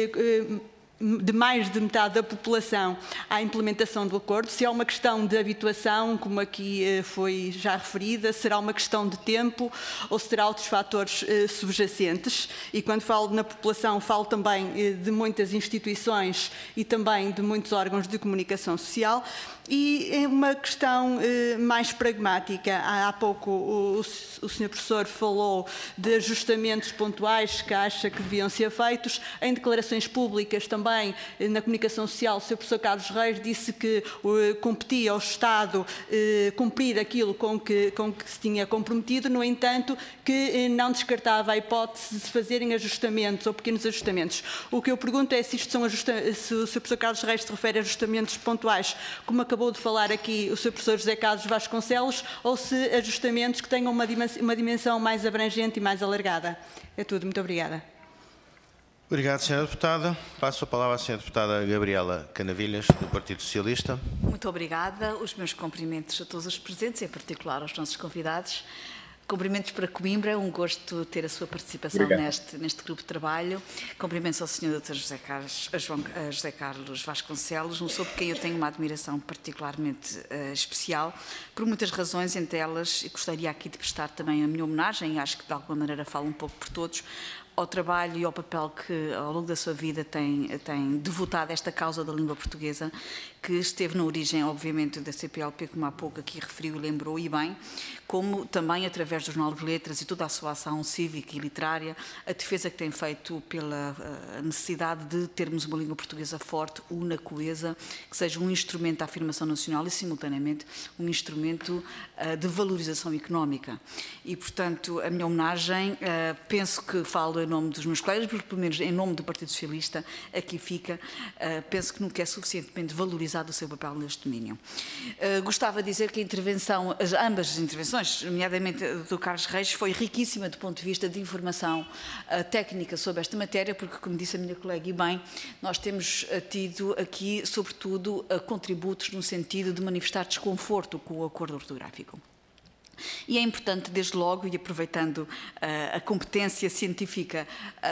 de mais de metade da população à implementação do acordo, se é uma questão de habituação, como aqui foi já referida, será uma questão de tempo ou será outros fatores subjacentes. E quando falo na população, falo também de muitas instituições e também de muitos órgãos de comunicação social. E é uma questão eh, mais pragmática. Há, há pouco o, o senhor Professor falou de ajustamentos pontuais que acha que deviam ser feitos. Em declarações públicas também, eh, na comunicação social, o senhor Professor Carlos Reis disse que eh, competia ao Estado eh, cumprir aquilo com que, com que se tinha comprometido, no entanto, que eh, não descartava a hipótese de se fazerem ajustamentos ou pequenos ajustamentos. O que eu pergunto é se isto são ajustamentos, se o senhor Professor Carlos Reis se refere a ajustamentos pontuais, como a acabou de falar aqui o senhor Professor José Carlos Vasconcelos, ou se ajustamentos que tenham uma dimensão, uma dimensão mais abrangente e mais alargada. É tudo. Muito obrigada. Obrigado, senhora Deputada. Passo a palavra à senhora Deputada Gabriela Canavilhas, do Partido Socialista. Muito obrigada. Os meus cumprimentos a todos os presentes, em particular aos nossos convidados. Cumprimentos para Coimbra, um gosto ter a sua participação neste, neste grupo de trabalho. Cumprimentos ao senhor doutor José Carlos, a João, a José Carlos Vasconcelos, um sobre quem eu tenho uma admiração particularmente uh, especial, por muitas razões, entre elas, e gostaria aqui de prestar também a minha homenagem, e acho que de alguma maneira falo um pouco por todos, ao trabalho e ao papel que ao longo da sua vida tem, tem devotado esta causa da língua portuguesa, que esteve na origem, obviamente, da C P L P, como há pouco aqui referiu e lembrou, e bem, como também através dos Jornal de Letras e toda a sua ação cívica e literária, a defesa que tem feito pela necessidade de termos uma língua portuguesa forte, una, coesa, que seja um instrumento de afirmação nacional e, simultaneamente, um instrumento uh, de valorização económica. E, portanto, a minha homenagem, uh, penso que falo em nome dos meus colegas, mas pelo menos em nome do Partido Socialista, aqui fica, uh, penso que nunca é suficientemente valorizado o seu papel neste domínio. Uh, gostava de dizer que a intervenção, as, ambas as intervenções, nomeadamente do Carlos Reis, foi riquíssima do ponto de vista de informação uh, técnica sobre esta matéria, porque, como disse a minha colega e bem, nós temos uh, tido aqui, sobretudo, uh, contributos no sentido de manifestar desconforto com o acordo ortográfico. E é importante, desde logo, e aproveitando uh, a competência científica,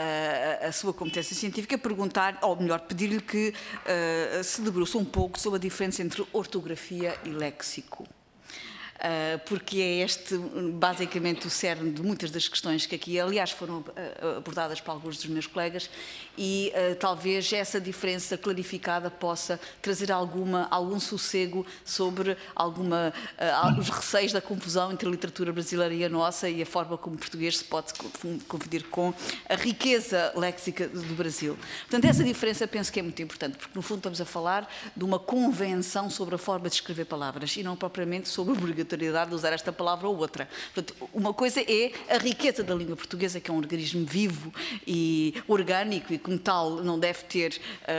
uh, a sua competência científica, perguntar, ou melhor, pedir-lhe que uh, se debruce um pouco sobre a diferença entre ortografia e léxico. porque é este basicamente o cerne de muitas das questões que aqui, aliás, foram abordadas por alguns dos meus colegas, e talvez essa diferença clarificada possa trazer alguma, algum sossego sobre alguma, os receios da confusão entre a literatura brasileira e a nossa e a forma como o português se pode confundir com a riqueza léxica do Brasil. Portanto, essa diferença penso que é muito importante, porque no fundo estamos a falar de uma convenção sobre a forma de escrever palavras e não propriamente sobre a obrigatoriedade de usar esta palavra ou outra. Portanto, uma coisa é a riqueza da língua portuguesa, que é um organismo vivo e orgânico e como tal não deve ter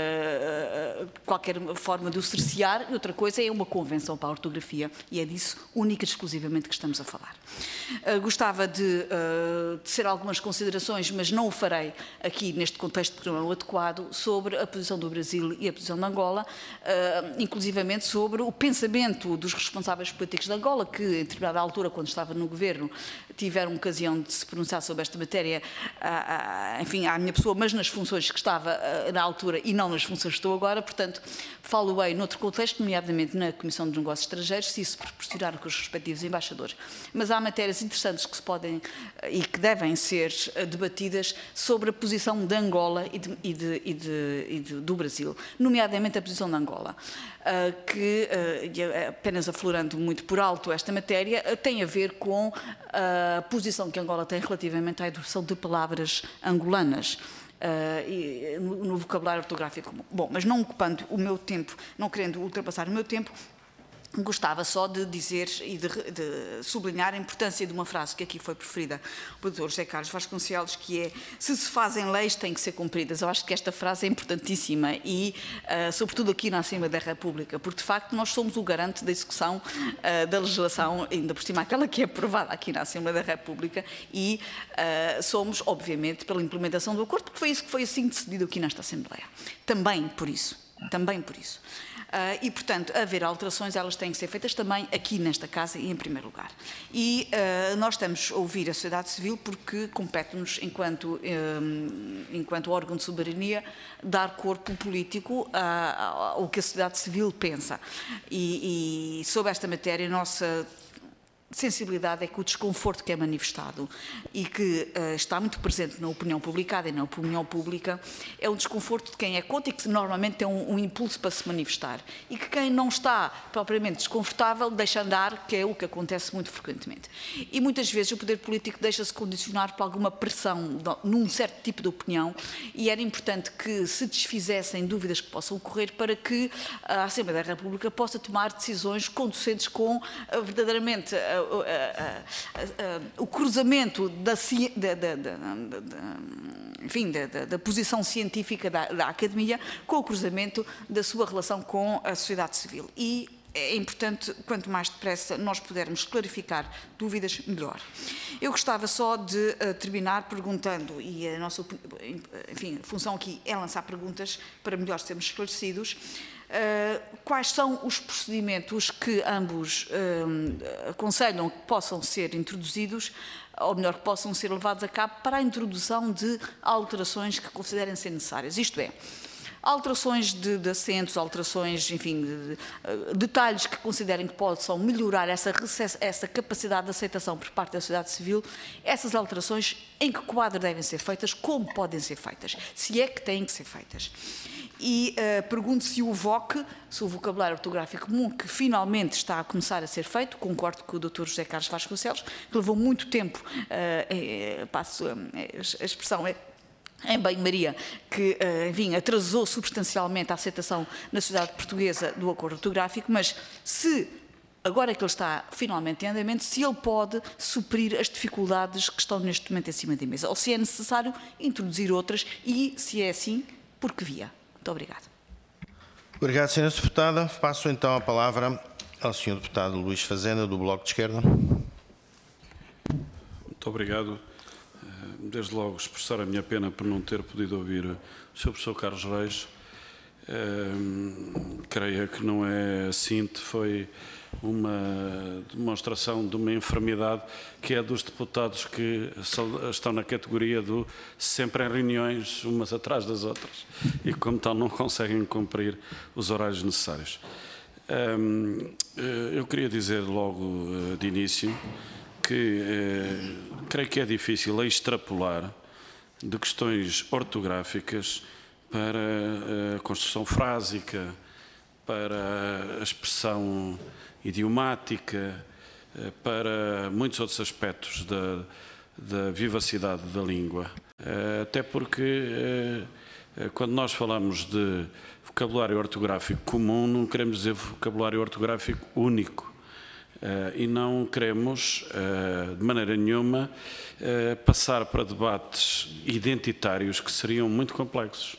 uh, qualquer forma de o cercear, e outra coisa é uma convenção para a ortografia, e é disso única e exclusivamente que estamos a falar. Uh, gostava de uh, tecer algumas considerações, mas não o farei aqui neste contexto porque não é o adequado, sobre a posição do Brasil e a posição de Angola, uh, inclusivamente sobre o pensamento dos responsáveis políticos de Angola, que em determinada altura, quando estava no governo, tiveram ocasião de se pronunciar sobre esta matéria, uh, uh, enfim, à minha pessoa, mas nas funções que estava uh, na altura e não nas funções que estou agora. Portanto, falo bem noutro contexto, nomeadamente na Comissão de Negócios Estrangeiros, se isso proporcionar com os respectivos embaixadores. Mas há matérias interessantes que se podem uh, e que devem ser uh, debatidas sobre a posição de Angola e, de, e, de, e, de, e de, do Brasil, nomeadamente a posição de Angola, uh, que, uh, apenas aflorando muito por alto esta matéria, uh, tem a ver com a posição que Angola tem relativamente à introdução de palavras angolanas. Uh, e, no, no vocabulário ortográfico. Bom, mas não ocupando o meu tempo, não querendo ultrapassar o meu tempo, gostava só de dizer e de, de sublinhar a importância de uma frase que aqui foi preferida pelo doutor José Carlos Vasconcelos, que é: se se fazem leis, têm que ser cumpridas. Eu acho que esta frase é importantíssima e, uh, sobretudo aqui na Assembleia da República, porque de facto nós somos o garante da execução uh, da legislação, ainda por cima aquela que é aprovada aqui na Assembleia da República, e uh, somos, obviamente, pela implementação do acordo, porque foi isso que foi assim decidido aqui nesta Assembleia. Também por isso, também por isso. Uh, e, portanto, haver alterações, elas têm que ser feitas também aqui nesta Casa e em primeiro lugar. E uh, nós estamos a ouvir a sociedade civil porque compete-nos, enquanto, um, enquanto órgão de soberania, dar corpo político ao que a sociedade civil pensa. E, e sobre esta matéria, a nossa sensibilidade é que o desconforto que é manifestado e que uh, está muito presente na opinião publicada e na opinião pública é um desconforto de quem é contra e que normalmente tem um, um impulso para se manifestar, e que quem não está propriamente desconfortável deixa andar, que é o que acontece muito frequentemente. E muitas vezes o poder político deixa-se condicionar por alguma pressão de, num certo tipo de opinião, e era importante que se desfizessem dúvidas que possam ocorrer para que a Assembleia da República possa tomar decisões conducentes com uh, verdadeiramente uh, Uh, uh, uh, uh, o cruzamento da, da, da, da, da, enfim, da, da, da posição científica da, da academia com o cruzamento da sua relação com a sociedade civil. E é importante, quanto mais depressa nós pudermos clarificar dúvidas, melhor. Eu gostava só de uh, terminar perguntando, e a nossa, enfim, a função aqui é lançar perguntas para melhor sermos esclarecidos. Uh, quais são os procedimentos que ambos uh, aconselham que possam ser introduzidos, ou melhor, que possam ser levados a cabo para a introdução de alterações que considerem ser necessárias? Isto é, alterações de, de acentos, alterações, enfim, de, de, uh, detalhes que considerem que possam melhorar essa, essa capacidade de aceitação por parte da sociedade civil. Essas alterações, em que quadro devem ser feitas, como podem ser feitas, se é que têm que ser feitas. E uh, pergunto se o V O C, se o vocabulário ortográfico comum, que finalmente está a começar a ser feito, concordo com o doutor José Carlos Vasconcelos, que levou muito tempo, uh, é, passo uh, a expressão, é, em banho-maria, que, uh, enfim, atrasou substancialmente a aceitação na sociedade portuguesa do acordo ortográfico, mas se agora que ele está finalmente em andamento, se ele pode suprir as dificuldades que estão neste momento em cima da mesa, ou se é necessário introduzir outras, e se é assim, por que via? Muito obrigado. Obrigado, senhora Deputada. Passo então a palavra ao senhor Deputado Luís Fazenda, do Bloco de Esquerda. Muito obrigado. Desde logo expressar a minha pena por não ter podido ouvir o senhor professor Carlos Reis. Um, creio que não é assim, foi uma demonstração de uma enfermidade que é dos deputados que estão na categoria do sempre em reuniões umas atrás das outras e como tal não conseguem cumprir os horários necessários. Eu queria dizer logo de início que creio que é difícil extrapolar de questões ortográficas para a construção frásica, para a expressão idiomática, para muitos outros aspectos da, da vivacidade da língua. Até porque, quando nós falamos de vocabulário ortográfico comum, não queremos dizer vocabulário ortográfico único. E não queremos, de maneira nenhuma, passar para debates identitários que seriam muito complexos.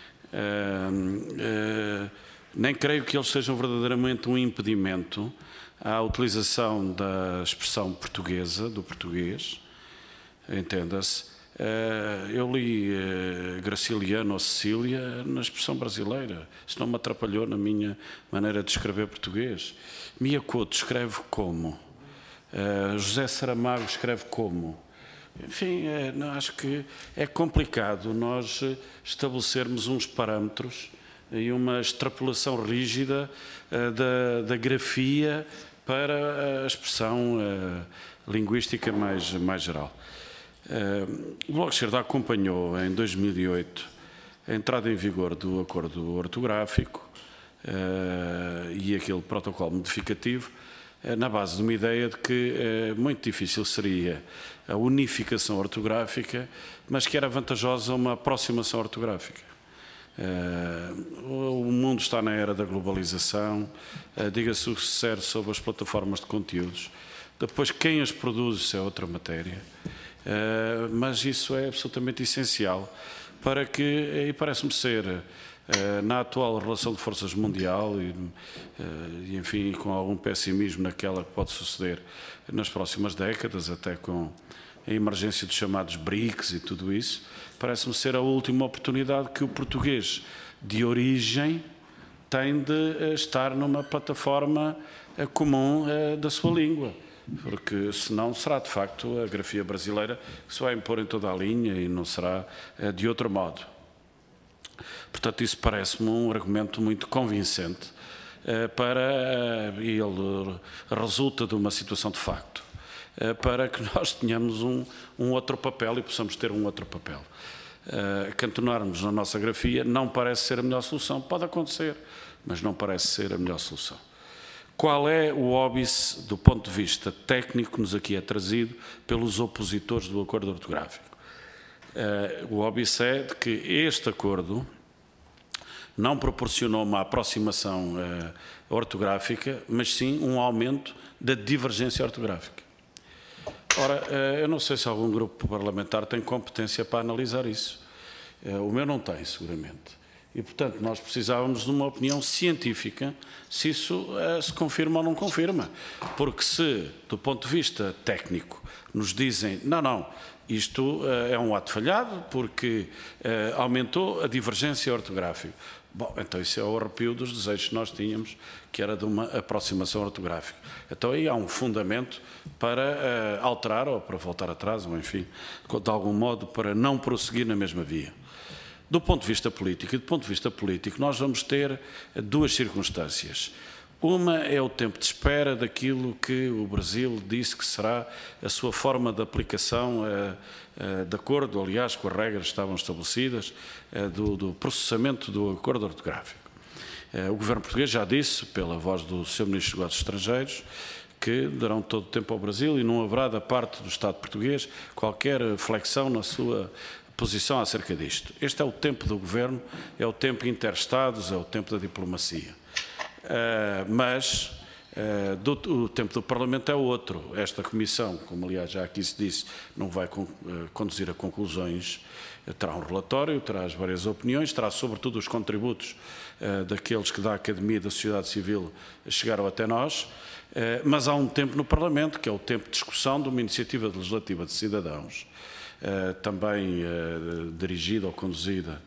Nem creio que eles sejam verdadeiramente um impedimento à utilização da expressão portuguesa, do português, entenda-se. Eu li Graciliano ou Cecília na expressão brasileira. Isso não me atrapalhou na minha maneira de escrever português. Mia Couto escreve como? José Saramago escreve como? Enfim, é, acho que é complicado nós estabelecermos uns parâmetros e uma extrapolação rígida da, da grafia para a expressão linguística mais, mais geral. O Bloco de Esquerda acompanhou em dois mil e oito a entrada em vigor do acordo ortográfico e aquele protocolo modificativo na base de uma ideia de que muito difícil seria a unificação ortográfica, mas que era vantajosa uma aproximação ortográfica. O mundo está na era da globalização, diga-se o que se disser sobre as plataformas de conteúdos. Depois, quem as produz, isso é outra matéria. Uh, mas isso é absolutamente essencial para que, e parece-me ser, uh, na atual relação de forças mundial e, uh, e, enfim, com algum pessimismo naquela que pode suceder nas próximas décadas, até com a emergência dos chamados BRICS e tudo isso, parece-me ser a última oportunidade que o português de origem tem de estar numa plataforma uh, comum uh, da sua língua. Porque senão será de facto a grafia brasileira que se vai impor em toda a linha e não será de outro modo. Portanto, isso parece-me um argumento muito convincente para, e ele resulta de uma situação de facto, para que nós tenhamos um, um outro papel e possamos ter um outro papel. Cantonarmos na nossa grafia não parece ser a melhor solução. Pode acontecer, mas não parece ser a melhor solução. Qual é o óbice, do ponto de vista técnico, que nos aqui é trazido pelos opositores do acordo ortográfico? Uh, o óbice é de que este acordo não proporcionou uma aproximação uh, ortográfica, mas sim um aumento da divergência ortográfica. Ora, uh, eu não sei se algum grupo parlamentar tem competência para analisar isso. Uh, o meu não tem, seguramente. E, portanto, nós precisávamos de uma opinião científica se isso uh, se confirma ou não confirma. Porque se, do ponto de vista técnico, nos dizem, não, não, isto uh, é um ato falhado porque uh, aumentou a divergência ortográfica. Bom, então isso é o arrepio dos desejos que nós tínhamos, que era de uma aproximação ortográfica. Então aí há um fundamento para uh, alterar ou para voltar atrás, ou enfim, de algum modo, para não prosseguir na mesma via. Do ponto de vista político, e do ponto de vista político, nós vamos ter duas circunstâncias. Uma é o tempo de espera daquilo que o Brasil disse que será a sua forma de aplicação, eh, eh, de acordo, aliás, com as regras que estavam estabelecidas, eh, do, do processamento do acordo ortográfico. Eh, o governo português já disse, pela voz do seu Ministro dos Negócios Estrangeiros, que darão todo o tempo ao Brasil e não haverá da parte do Estado português qualquer flexão na sua posição acerca disto. Este é o tempo do governo, é o tempo interestados, é o tempo da diplomacia. Uh, mas uh, do, o tempo do Parlamento é outro. Esta Comissão, como aliás já aqui se disse, não vai con, uh, conduzir a conclusões, uh, terá um relatório, terá as várias opiniões, terá sobretudo os contributos uh, daqueles que da Academia e da sociedade civil chegaram até nós, uh, mas há um tempo no Parlamento, que é o tempo de discussão de uma iniciativa legislativa de cidadãos, Uh, também uh, dirigida ou conduzida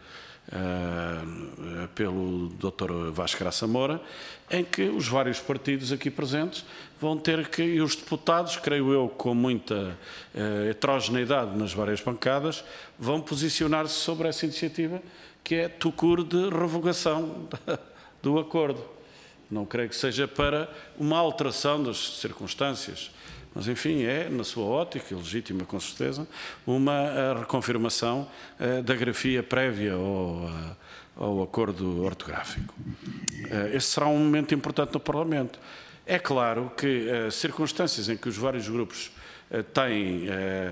uh, pelo doutor Vasco Graça Moura, em que os vários partidos aqui presentes vão ter que, e os deputados, creio eu, com muita uh, heterogeneidade nas várias bancadas, vão posicionar-se sobre essa iniciativa, que é tucur de revogação do acordo. Não creio que seja para uma alteração das circunstâncias. Mas, enfim, é, na sua ótica, legítima com certeza, uma reconfirmação da grafia prévia ao, ao acordo ortográfico. Este será um momento importante no Parlamento. É claro que as circunstâncias em que os vários grupos têm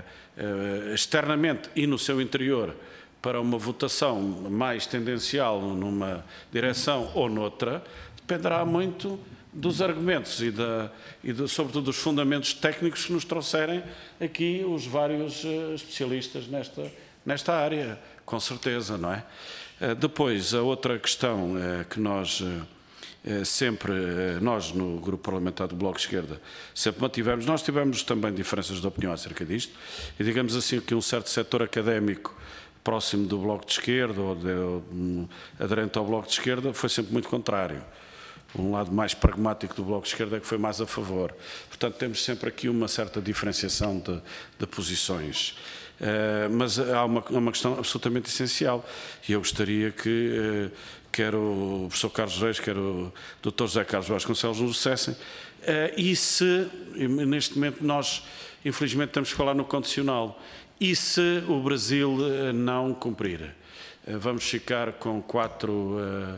externamente e no seu interior para uma votação mais tendencial numa direção ou noutra, dependerá muito dos argumentos e, da, e de, sobretudo, dos fundamentos técnicos que nos trouxerem aqui os vários uh, especialistas nesta, nesta área, com certeza, não é? Uh, depois, a outra questão uh, que nós uh, sempre, uh, nós no Grupo Parlamentar do Bloco de Esquerda, sempre mantivemos, nós tivemos também diferenças de opinião acerca disto, e digamos assim que um certo setor académico próximo do Bloco de Esquerda ou, de, ou um, aderente ao Bloco de Esquerda foi sempre muito contrário. Um lado mais pragmático do Bloco de Esquerda é que foi mais a favor. Portanto, temos sempre aqui uma certa diferenciação de, de posições. Uh, mas há uma, uma questão absolutamente essencial e eu gostaria que uh, quer o professor Carlos Reis, quer o doutor José Carlos Vasconcelos nos dissessem. Uh, e se, neste momento, nós, infelizmente, temos que falar no condicional, e se o Brasil uh, não cumprir? Uh, vamos ficar com quatro... Uh,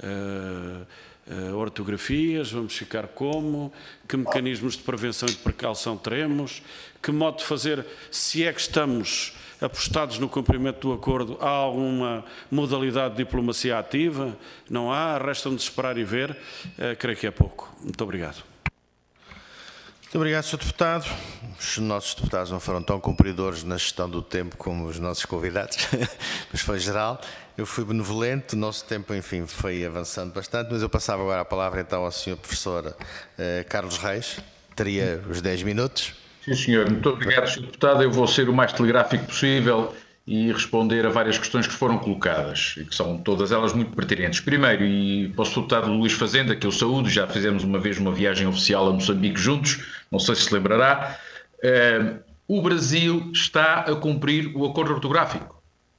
uh, Uh, ortografias, vamos ficar como, que mecanismos de prevenção e de precaução teremos, que modo de fazer, se é que estamos apostados no cumprimento do acordo, há alguma modalidade de diplomacia ativa? Não há, resta-me de esperar e ver, uh, creio que é pouco. Muito obrigado. Muito obrigado, senhor Deputado. Os nossos deputados não foram tão cumpridores na gestão do tempo como os nossos convidados, mas foi geral. Eu fui benevolente, o nosso tempo, enfim, foi avançando bastante, mas eu passava agora a palavra então ao senhor professor eh, Carlos Reis, teria os dez minutos. Sim, senhor. Muito obrigado, senhor Deputado. Eu vou ser o mais telegráfico possível e responder a várias questões que foram colocadas, e que são todas elas muito pertinentes. Primeiro, e para o senhor Deputado Luís Fazenda, que eu saúdo, já fizemos uma vez uma viagem oficial a Moçambique juntos, não sei se se lembrará, eh, o Brasil está a cumprir o acordo ortográfico.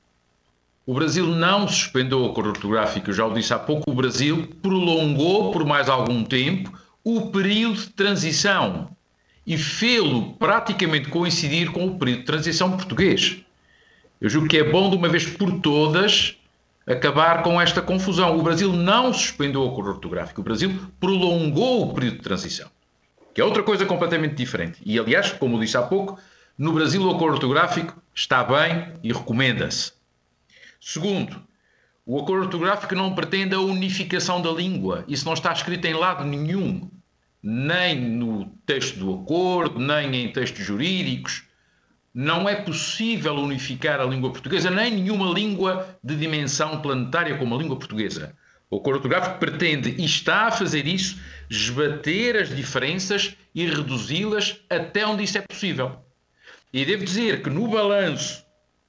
O Brasil não suspendeu o acordo ortográfico, eu já o disse há pouco, o Brasil prolongou por mais algum tempo o período de transição e fê-lo praticamente coincidir com o período de transição português. Eu julgo que é bom de uma vez por todas acabar com esta confusão. O Brasil não suspendeu o acordo ortográfico, o Brasil prolongou o período de transição, que é outra coisa completamente diferente. E aliás, como eu disse há pouco, no Brasil o acordo ortográfico está bem e recomenda-se. Segundo, o acordo ortográfico não pretende a unificação da língua. Isso não está escrito em lado nenhum, nem no texto do acordo, nem em textos jurídicos. Não é possível unificar a língua portuguesa, nem nenhuma língua de dimensão planetária como a língua portuguesa. O acordo ortográfico pretende, e está a fazer isso, esbater as diferenças e reduzi-las até onde isso é possível. E devo dizer que no balanço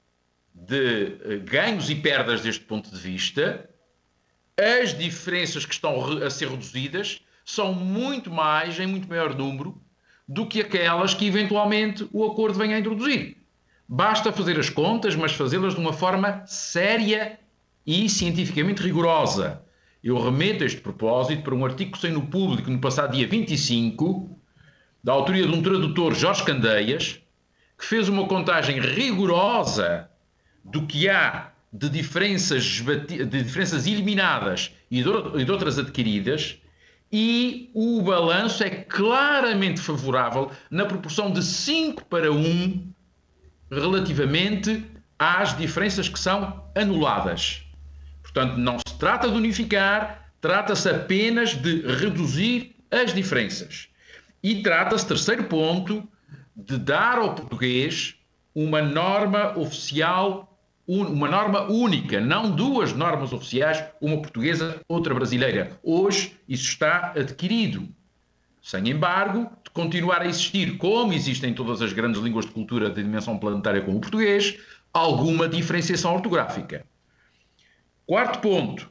de ganhos e perdas deste ponto de vista, as diferenças que estão a ser reduzidas são muito mais, em muito maior número, do que aquelas que eventualmente o acordo venha a introduzir. Basta fazer as contas, mas fazê-las de uma forma séria e cientificamente rigorosa. Eu remeto a este propósito para um artigo que saiu no Público no passado dia vinte e cinco, da autoria de um tradutor, Jorge Candeias, que fez uma contagem rigorosa do que há de diferenças, de diferenças eliminadas e de outras adquiridas, e o balanço é claramente favorável na proporção de cinco para um relativamente às diferenças que são anuladas. Portanto, não se trata de unificar, trata-se apenas de reduzir as diferenças. E trata-se, terceiro ponto, de dar ao português uma norma oficial, uma norma única, não duas normas oficiais, uma portuguesa, outra brasileira. Hoje isso está adquirido. Sem embargo, de continuar a existir, como existem em todas as grandes línguas de cultura de dimensão planetária como o português, alguma diferenciação ortográfica. Quarto ponto.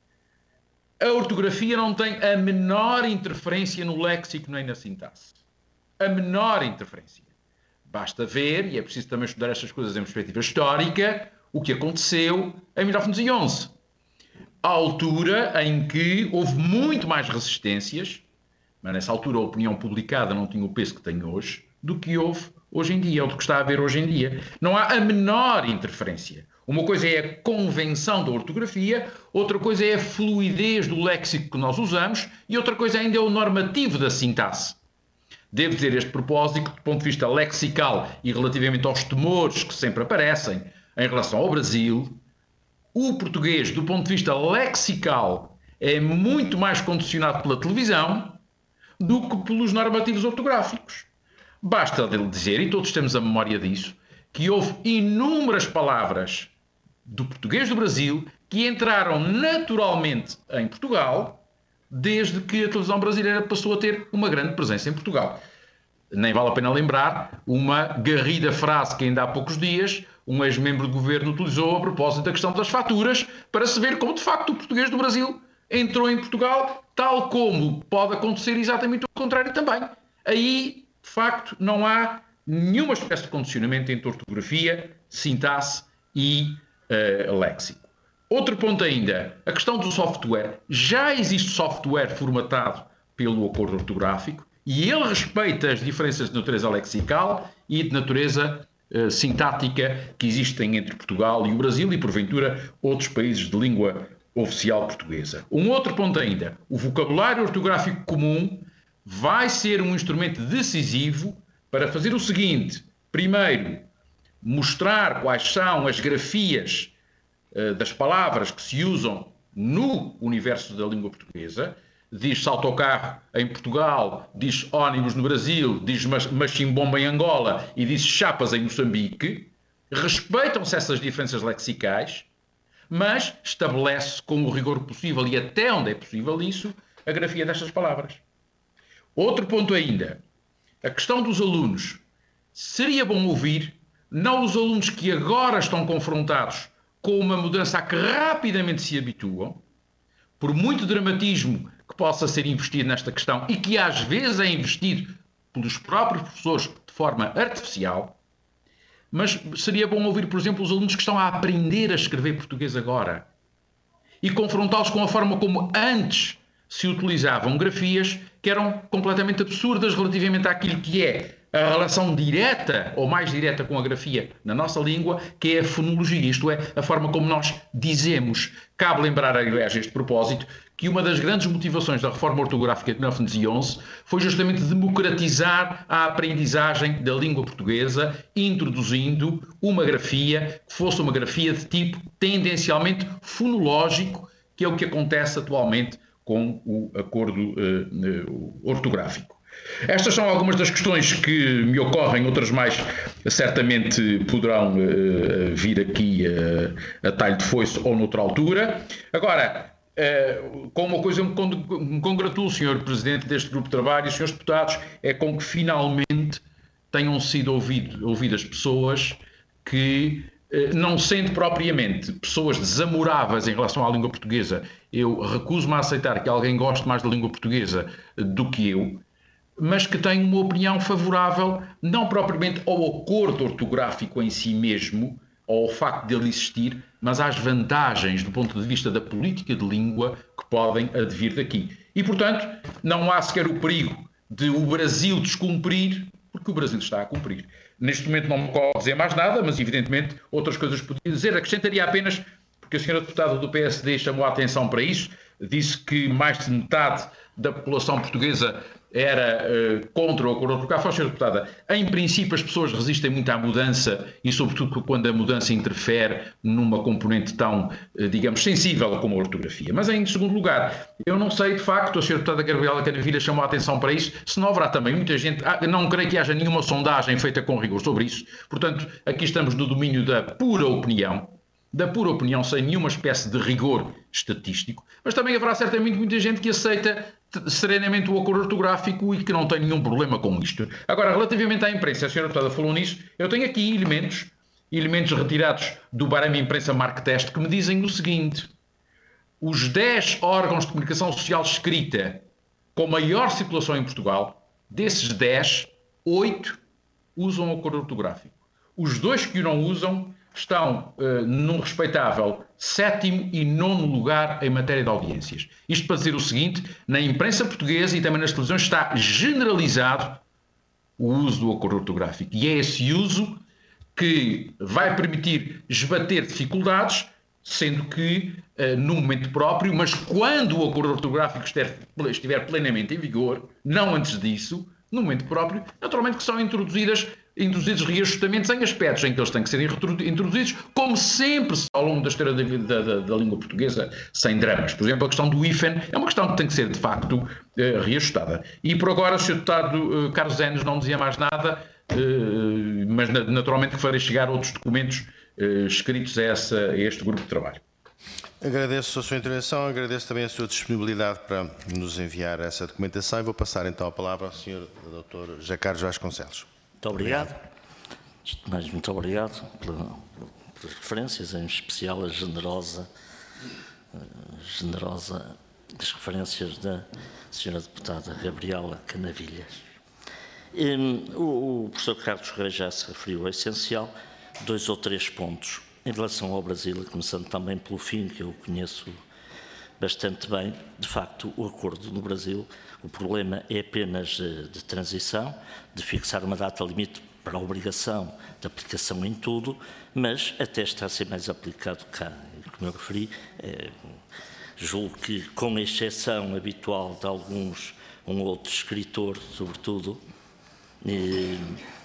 A ortografia não tem a menor interferência no léxico nem na sintaxe. A menor interferência. Basta ver, e é preciso também estudar estas coisas em perspectiva histórica, o que aconteceu em mil novecentos e onze. à altura em que houve muito mais resistências, mas nessa altura a opinião publicada não tinha o peso que tem hoje, do que houve hoje em dia, ou do que está a haver hoje em dia. Não há a menor interferência. Uma coisa é a convenção da ortografia, outra coisa é a fluidez do léxico que nós usamos e outra coisa ainda é o normativo da sintaxe. Devo dizer este propósito, do ponto de vista lexical e relativamente aos temores que sempre aparecem em relação ao Brasil, o português, do ponto de vista lexical, é muito mais condicionado pela televisão do que pelos normativos ortográficos. Basta dizer, e todos temos a memória disso, que houve inúmeras palavras do português do Brasil que entraram naturalmente em Portugal desde que a televisão brasileira passou a ter uma grande presença em Portugal. Nem vale a pena lembrar uma garrida frase que ainda há poucos dias um ex-membro do governo utilizou a propósito da questão das faturas, para se ver como de facto o português do Brasil entrou em Portugal, tal como pode acontecer exatamente o contrário também. Aí, de facto, não há nenhuma espécie de condicionamento entre ortografia, sintaxe e uh, léxico. Outro ponto ainda, a questão do software. Já existe software formatado pelo acordo ortográfico e ele respeita as diferenças de natureza lexical e de natureza uh, sintática que existem entre Portugal e o Brasil e, porventura, outros países de língua oficial portuguesa. Um outro ponto ainda, o vocabulário ortográfico comum vai ser um instrumento decisivo para fazer o seguinte: primeiro, mostrar quais são as grafias uh, das palavras que se usam no universo da língua portuguesa. Diz-se autocarro em Portugal, diz ónibus no Brasil, diz machimbomba em Angola e diz chapas em Moçambique. Respeitam-se essas diferenças lexicais, mas estabelece com o rigor possível e até onde é possível isso, a grafia destas palavras. Outro ponto ainda, a questão dos alunos. Seria bom ouvir, não os alunos que agora estão confrontados com uma mudança a que rapidamente se habituam, por muito dramatismo que possa ser investido nesta questão e que às vezes é investido pelos próprios professores de forma artificial, mas seria bom ouvir, por exemplo, os alunos que estão a aprender a escrever português agora e confrontá-los com a forma como antes se utilizavam grafias que eram completamente absurdas relativamente àquilo que é a relação direta ou mais direta com a grafia na nossa língua, que é a fonologia, isto é, a forma como nós dizemos. Cabe lembrar, aliás, a este propósito, que uma das grandes motivações da reforma ortográfica de mil novecentos e onze foi justamente democratizar a aprendizagem da língua portuguesa, introduzindo uma grafia que fosse uma grafia de tipo tendencialmente fonológico, que é o que acontece atualmente com o acordo uh, uh, ortográfico. Estas são algumas das questões que me ocorrem, outras mais certamente poderão uh, vir aqui uh, a talho de foice ou noutra altura. Agora, uh, com uma coisa me congratulo, senhor Presidente deste grupo de trabalho e senhores deputados, é com que finalmente tenham sido ouvido, ouvidas pessoas que, uh, não sendo propriamente pessoas desamoráveis em relação à língua portuguesa, eu recuso-me a aceitar que alguém goste mais da língua portuguesa do que eu, mas que tem uma opinião favorável, não propriamente ao acordo ortográfico em si mesmo, ou ao facto dele existir, mas às vantagens do ponto de vista da política de língua que podem advir daqui. E, portanto, não há sequer o perigo de o Brasil descumprir, porque o Brasil está a cumprir. Neste momento não me ocorre dizer mais nada, mas evidentemente outras coisas podia dizer. Acrescentaria apenas, porque a senhora deputada do P S D chamou a atenção para isso, disse que mais de metade da população portuguesa era uh, contra o acordo ortográfico. Senhora deputada, em princípio as pessoas resistem muito à mudança e sobretudo quando a mudança interfere numa componente tão, uh, digamos, sensível como a ortografia. Mas em segundo lugar, eu não sei de facto, a senhora deputada Gabriela Canavilha chamou a atenção para isso, se não haverá também muita gente, ah, não creio que haja nenhuma sondagem feita com rigor sobre isso, portanto aqui estamos no domínio da pura opinião, da pura opinião sem nenhuma espécie de rigor estatístico, mas também haverá certamente muita gente que aceita serenamente o acordo ortográfico e que não tem nenhum problema com isto. Agora, relativamente à imprensa, a senhora deputada falou nisso, eu tenho aqui elementos, elementos retirados do Barame Imprensa Marktest que me dizem o seguinte: os dez órgãos de comunicação social escrita com maior circulação em Portugal, desses dez, oito usam o acordo ortográfico. Os dois que o não usam estão uh, num respeitável sétimo e nono lugar em matéria de audiências. Isto para dizer o seguinte, na imprensa portuguesa e também nas televisões está generalizado o uso do acordo ortográfico. E é esse uso que vai permitir esbater dificuldades, sendo que, uh, no momento próprio, mas quando o acordo ortográfico estiver, estiver plenamente em vigor, não antes disso, no momento próprio, naturalmente que são introduzidas, introduzidos reajustamentos em aspectos em que eles têm que ser introduzidos, como sempre ao longo da história da, da, da, da língua portuguesa, sem dramas. Por exemplo, a questão do hífen é uma questão que tem que ser, de facto, uh, reajustada. E por agora, o senhor Deputado uh, Carlos Enes não dizia mais nada, uh, mas naturalmente que farei chegar outros documentos uh, escritos a, essa, a este grupo de trabalho. Agradeço a sua intervenção, agradeço também a sua disponibilidade para nos enviar essa documentação e vou passar então a palavra ao senhor doutor José Carlos Vasconcelos. Muito obrigado. Mas muito obrigado pelas referências, em especial a generosa, generosa as referências da senhora deputada Gabriela Canavilhas. O professor Carlos Reis já se referiu ao essencial, dois ou três pontos. Em relação ao Brasil, começando também pelo fim, que eu conheço bastante bem, de facto, o acordo no Brasil, o problema é apenas de, de transição, de fixar uma data limite para a obrigação de aplicação em tudo, mas até está a ser mais aplicado cá, como eu referi, é, julgo que, com exceção habitual de alguns, um outro escritor, sobretudo, e,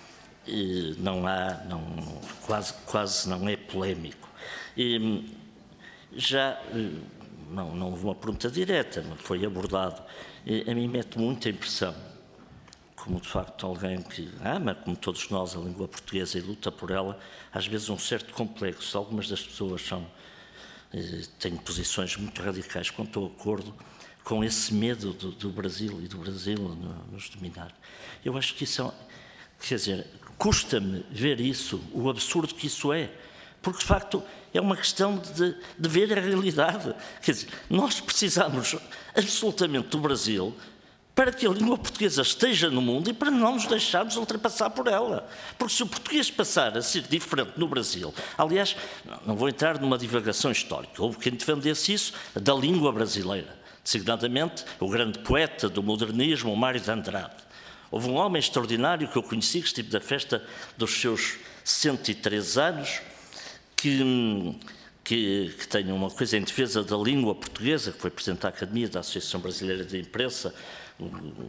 e não há, não, quase, quase não é polémico. E, já, não, não houve uma pergunta direta, mas foi abordado. E, a mim mete muita impressão, como de facto alguém que ama, como todos nós, a língua portuguesa e luta por ela, às vezes um certo complexo. Algumas das pessoas são, têm posições muito radicais quanto ao acordo, com esse medo do, do Brasil e do Brasil nos dominar. Eu acho que isso é, quer dizer, custa-me ver isso, o absurdo que isso é, porque de facto é uma questão de, de ver a realidade. Quer dizer, nós precisamos absolutamente do Brasil para que a língua portuguesa esteja no mundo e para não nos deixarmos ultrapassar por ela. Porque se o português passar a ser diferente no Brasil, aliás, não vou entrar numa divagação histórica, houve quem defendesse isso da língua brasileira, designadamente o grande poeta do modernismo, Mário de Andrade. Houve um homem extraordinário que eu conheci, que estive da festa dos seus cento e três anos, que, que, que tem uma coisa em defesa da língua portuguesa, que foi presidente da Academia da Associação Brasileira de Imprensa, o,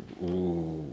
o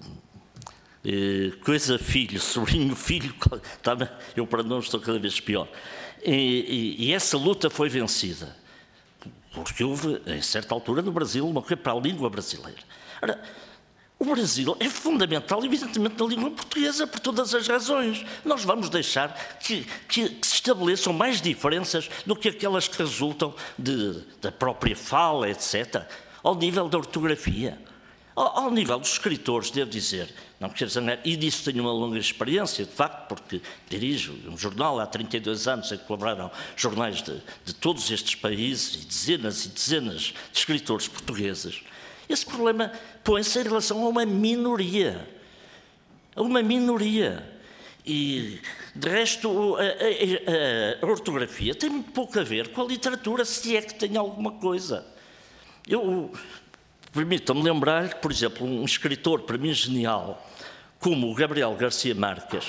eh, coisa filho, sobrinho filho, tá, eu para não estou cada vez pior. E, e, e essa luta foi vencida, porque houve, em certa altura no Brasil, uma coisa para a língua brasileira. Ora, o Brasil é fundamental, evidentemente, na língua portuguesa, por todas as razões. Nós vamos deixar que, que, que se estabeleçam mais diferenças do que aquelas que resultam de, da própria fala, etcétera, ao nível da ortografia. Ao, ao nível dos escritores, devo dizer, não quero dizer, e disso tenho uma longa experiência, de facto, porque dirijo um jornal há trinta e dois anos em que colaboraram jornais de, de todos estes países e dezenas e dezenas de escritores portugueses. Esse problema põe-se em relação a uma minoria. A uma minoria. E, de resto, a, a, a ortografia tem muito pouco a ver com a literatura, se é que tem alguma coisa. Eu, permitam-me lembrar que, por exemplo, um escritor, para mim, genial, como o Gabriel Garcia Marques,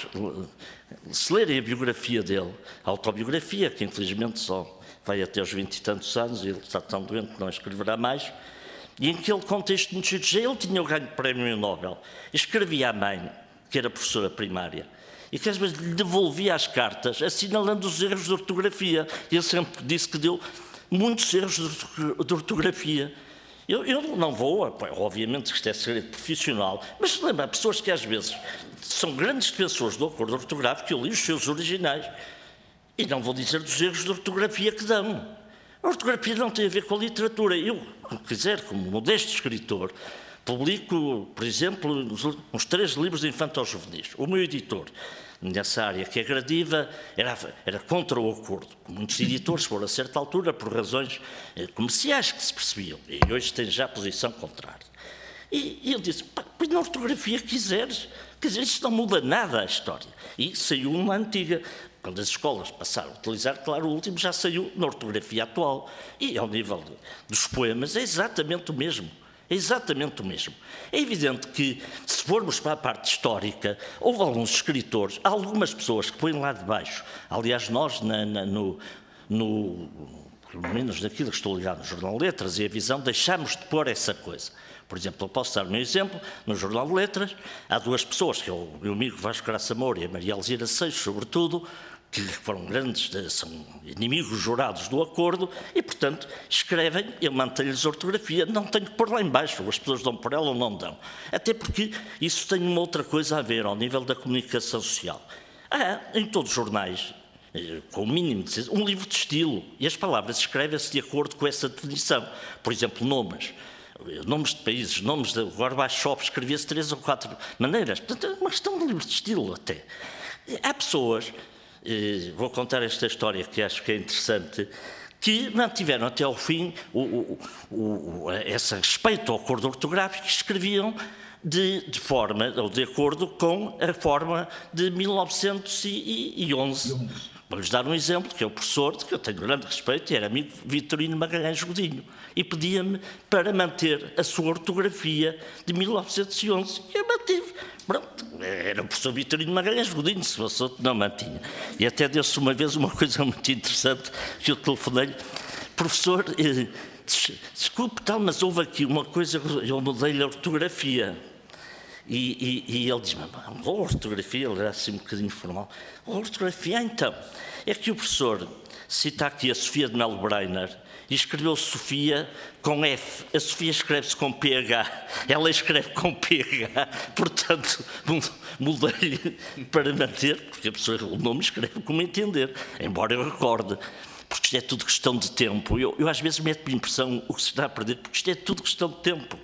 se lerem a biografia dele, a autobiografia, que infelizmente só vai até aos vinte e tantos anos, e ele está tão doente que não escreverá mais, e em aquele contexto muito giro, ele tinha o ganho de prémio Nobel, escrevia à mãe, que era professora primária, e que às vezes lhe devolvia as cartas assinalando os erros de ortografia. Ele sempre disse que deu muitos erros de ortografia. Eu, eu não vou, obviamente que isto é segredo profissional, mas lembra, pessoas que às vezes são grandes defensores do acordo ortográfico, eu li os seus originais, e não vou dizer dos erros de ortografia que dão. A ortografia não tem a ver com a literatura. Eu, se quiser, como modesto escritor, publico, por exemplo, uns três livros de infanto-juvenis. O meu editor, nessa área que é gradiva, era, era contra o acordo. Muitos editores foram a certa altura por razões comerciais que se percebiam. E hoje tem já a posição contrária. E, e ele disse, põe na ortografia que quiseres. Quer dizer, isso não muda nada a história. E saiu uma antiga. quando as escolas passaram a utilizar, claro, o último já saiu na ortografia atual. E ao nível dos poemas é exatamente o mesmo. É exatamente o mesmo. É evidente que, se formos para a parte histórica, houve alguns escritores, há algumas pessoas que põem lá de baixo. Aliás, nós, na, na, no, no, pelo menos naquilo que estou ligado no Jornal de Letras e a Visão, deixámos de pôr essa coisa. Por exemplo, eu posso dar um exemplo, no Jornal de Letras, há duas pessoas, que é o meu amigo Vasco Graça Moura e a Maria Alzira Seixas, sobretudo, que foram grandes, são inimigos jurados do acordo e, portanto, escrevem, eu mantenho-lhes a ortografia, não tenho que pôr lá em baixo, as pessoas dão por ela ou não dão. Até porque isso tem uma outra coisa a ver ao nível da comunicação social. Há, em todos os jornais, com o mínimo de um livro de estilo, e as palavras escrevem-se de acordo com essa definição. Por exemplo, nomes. Nomes de países, nomes de Gorbachev, escrevia-se três ou quatro maneiras. Portanto, é uma questão de livro de estilo até. Há pessoas, vou contar esta história que acho que é interessante, que mantiveram até ao fim o, o, o, esse respeito ao acordo ortográfico e escreviam de, de forma, ou de acordo com a forma de mil novecentos e onze. Vou-lhes dar um exemplo, que é o professor, de que eu tenho grande respeito, era amigo Vitorino Magalhães Godinho, e pedia-me para manter a sua ortografia de mil novecentos e onze. E eu mantive. Pronto, era o professor Vitorino Magalhães Godinho, se fosse outro não mantinha. E até deu-se uma vez uma coisa muito interessante, que eu telefonei-lhe, professor, eh, desculpe tal, mas houve aqui uma coisa, eu mudei-lhe a ortografia. E, e, e ele diz-me, a ortografia, ele era assim um bocadinho formal. A ortografia, então, é que o professor cita aqui a Sofia de Melo Breiner e escreveu Sofia com F. A Sofia escreve-se com P H, ela escreve com P H, portanto, mudei-lhe para manter, porque a pessoa, o nome escreve como entender, embora eu recorde. Porque isto é tudo questão de tempo. Eu, eu às vezes meto-me a impressão o que se está a perder, porque isto é tudo questão de tempo.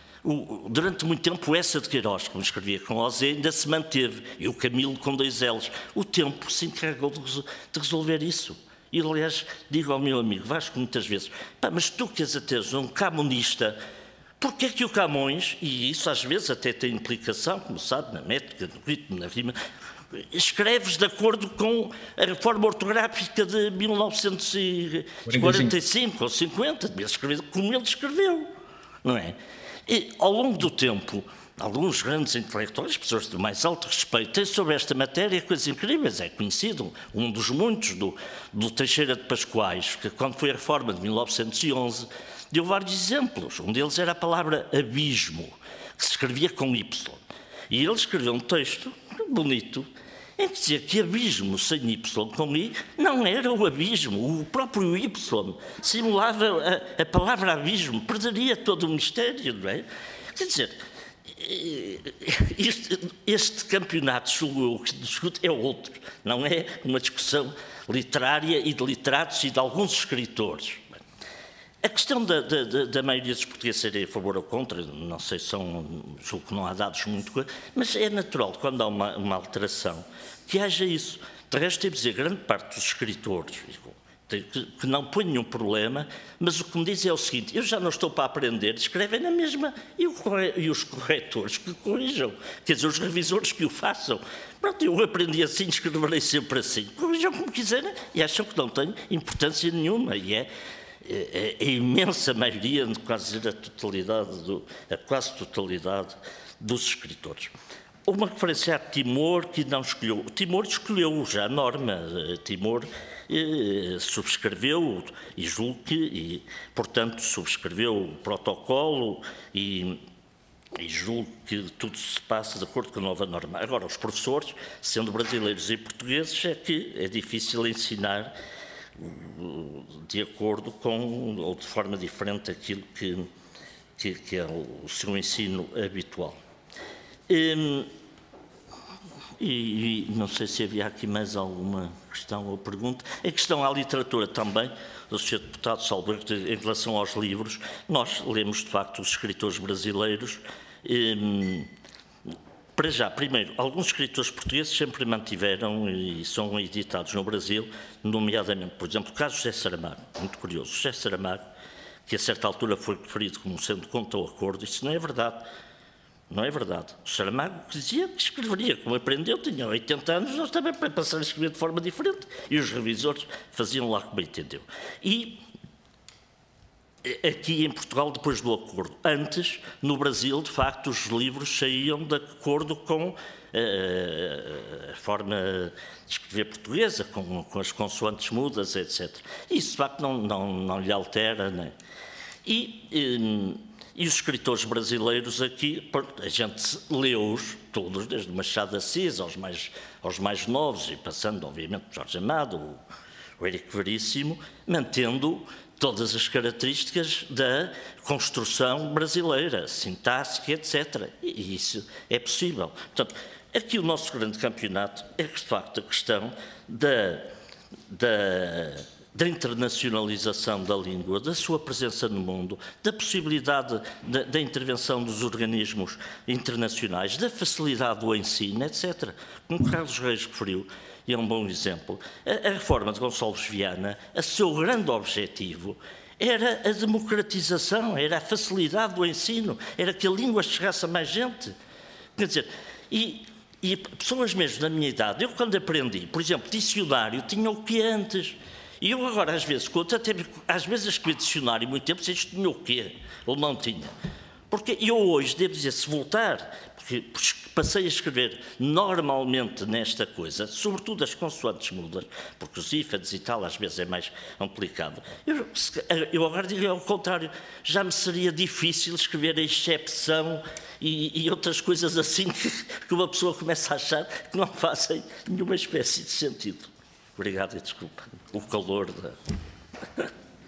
O, durante muito tempo, essa de Queiroz, como escrevia com O Z, ainda se manteve, e o Camilo com dois L's. O tempo se encarregou de, de resolver isso. E, aliás, digo ao meu amigo Vasco muitas vezes, pá, mas tu queres até um camonista, porque é que o Camões, e isso às vezes até tem implicação, como sabe, na métrica, no ritmo, na rima, escreves de acordo com a reforma ortográfica de mil novecentos e quarenta e cinco ou cinquenta, devia escrever como ele escreveu, não é? E, ao longo do tempo, alguns grandes intelectuais, pessoas de mais alto respeito, têm sobre esta matéria coisas incríveis. É conhecido um dos muitos, do, do Teixeira de Pascoais, que quando foi a reforma de mil novecentos e onze, deu vários exemplos. Um deles era a palavra abismo, que se escrevia com Y. E ele escreveu um texto bonito, em que dizia que abismo sem Y com I não era o abismo, o próprio Y simulava a, a palavra abismo, perderia todo o mistério, não é? Quer dizer, este, este campeonato o que discute é outro, não é uma discussão literária e de literatos e de alguns escritores. A questão da, da, da maioria dos portugueses serem a favor ou contra, não sei, são, julgo que não há dados muito, mas é natural, quando há uma, uma alteração, que haja isso. De resto, temos a dizer, grande parte dos escritores que, que não põe nenhum problema, mas o que me dizem é o seguinte, eu já não estou para aprender, escrevem na mesma, e, o, e os corretores que corrijam, quer dizer, os revisores que o façam. Pronto, eu aprendi assim, escreverei sempre assim. Corrijam como quiserem e acham que não tem importância nenhuma, e é... A, a imensa maioria, quase a totalidade, do, a quase totalidade dos escritores. Houve uma referência a Timor que não escolheu. Timor escolheu já a norma. Timor eh, subscreveu, e julgo que, e, portanto, subscreveu o protocolo e, e julgo que tudo se passa de acordo com a nova norma. Agora, os professores, sendo brasileiros e portugueses, é que é difícil ensinar de acordo com, ou de forma diferente, aquilo que, que, que é o seu ensino habitual. E, e não sei se havia aqui mais alguma questão ou pergunta. Em questão à literatura também, do senhor Deputado Salberto, em relação aos livros, nós lemos, de facto, os escritores brasileiros. E, para já, primeiro, alguns escritores portugueses sempre mantiveram e são editados no Brasil, nomeadamente, por exemplo, o caso de José Saramago, muito curioso, José Saramago, que a certa altura foi referido como sendo contra o acordo, isso não é verdade. Não é verdade. O Saramago dizia que escreveria, como aprendeu, tinha oitenta anos, nós também para passar a escrever de forma diferente. E os revisores faziam lá como entendeu. E aqui em Portugal, depois do acordo. Antes, no Brasil, de facto, os livros saíam de acordo com uh, a forma de escrever portuguesa, com, com as consoantes mudas, etcétera. Isso, de facto, não, não, não lhe altera, né? E... Um, E os escritores brasileiros aqui, a gente leu-os todos, desde o Machado de Assis aos mais, aos mais novos, e passando, obviamente, por Jorge Amado, o, o Érico Veríssimo, mantendo todas as características da construção brasileira, sintática, etcétera. E isso é possível. Portanto, aqui o nosso grande campeonato é, de facto, a questão da... da da internacionalização da língua, da sua presença no mundo, da possibilidade da, da intervenção dos organismos internacionais, da facilidade do ensino, etcétera. Como Carlos Reis referiu, e é um bom exemplo, a, a reforma de Gonçalves Viana, a seu grande objetivo era a democratização, era a facilidade do ensino, era que a língua chegasse a mais gente. Quer dizer, e, e pessoas mesmo da minha idade, eu quando aprendi, por exemplo, dicionário, tinha o que antes. E eu agora, às vezes, conto, até, às vezes escrevi dicionário muito tempo, se isto tinha o quê? Ou não tinha. Porque eu hoje, devo dizer, se voltar, porque passei a escrever normalmente nesta coisa, sobretudo as consoantes mudas, porque os hífades e tal, às vezes é mais complicado. Eu, eu agora diria ao contrário, já me seria difícil escrever a excepção e, e outras coisas assim que, que uma pessoa começa a achar que não fazem nenhuma espécie de sentido. Obrigado e desculpa o calor da...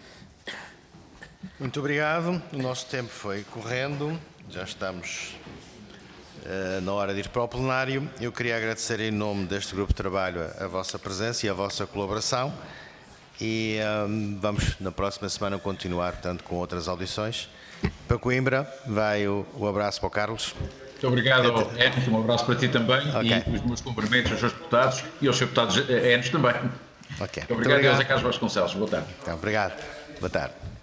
Muito obrigado. O nosso tempo foi correndo. Já estamos uh, na hora de ir para o plenário. Eu queria agradecer em nome deste grupo de trabalho a, a vossa presença e a vossa colaboração. E um, vamos na próxima semana continuar, portanto, com outras audições. Para Coimbra, vai o, o abraço para o Carlos. Muito obrigado, Enes, um abraço para ti também, okay. E os meus cumprimentos aos seus deputados e aos seus deputados Enes também. Okay. Muito obrigado, José Carlos Vasconcelos. Boa tarde. Então, obrigado. Boa tarde.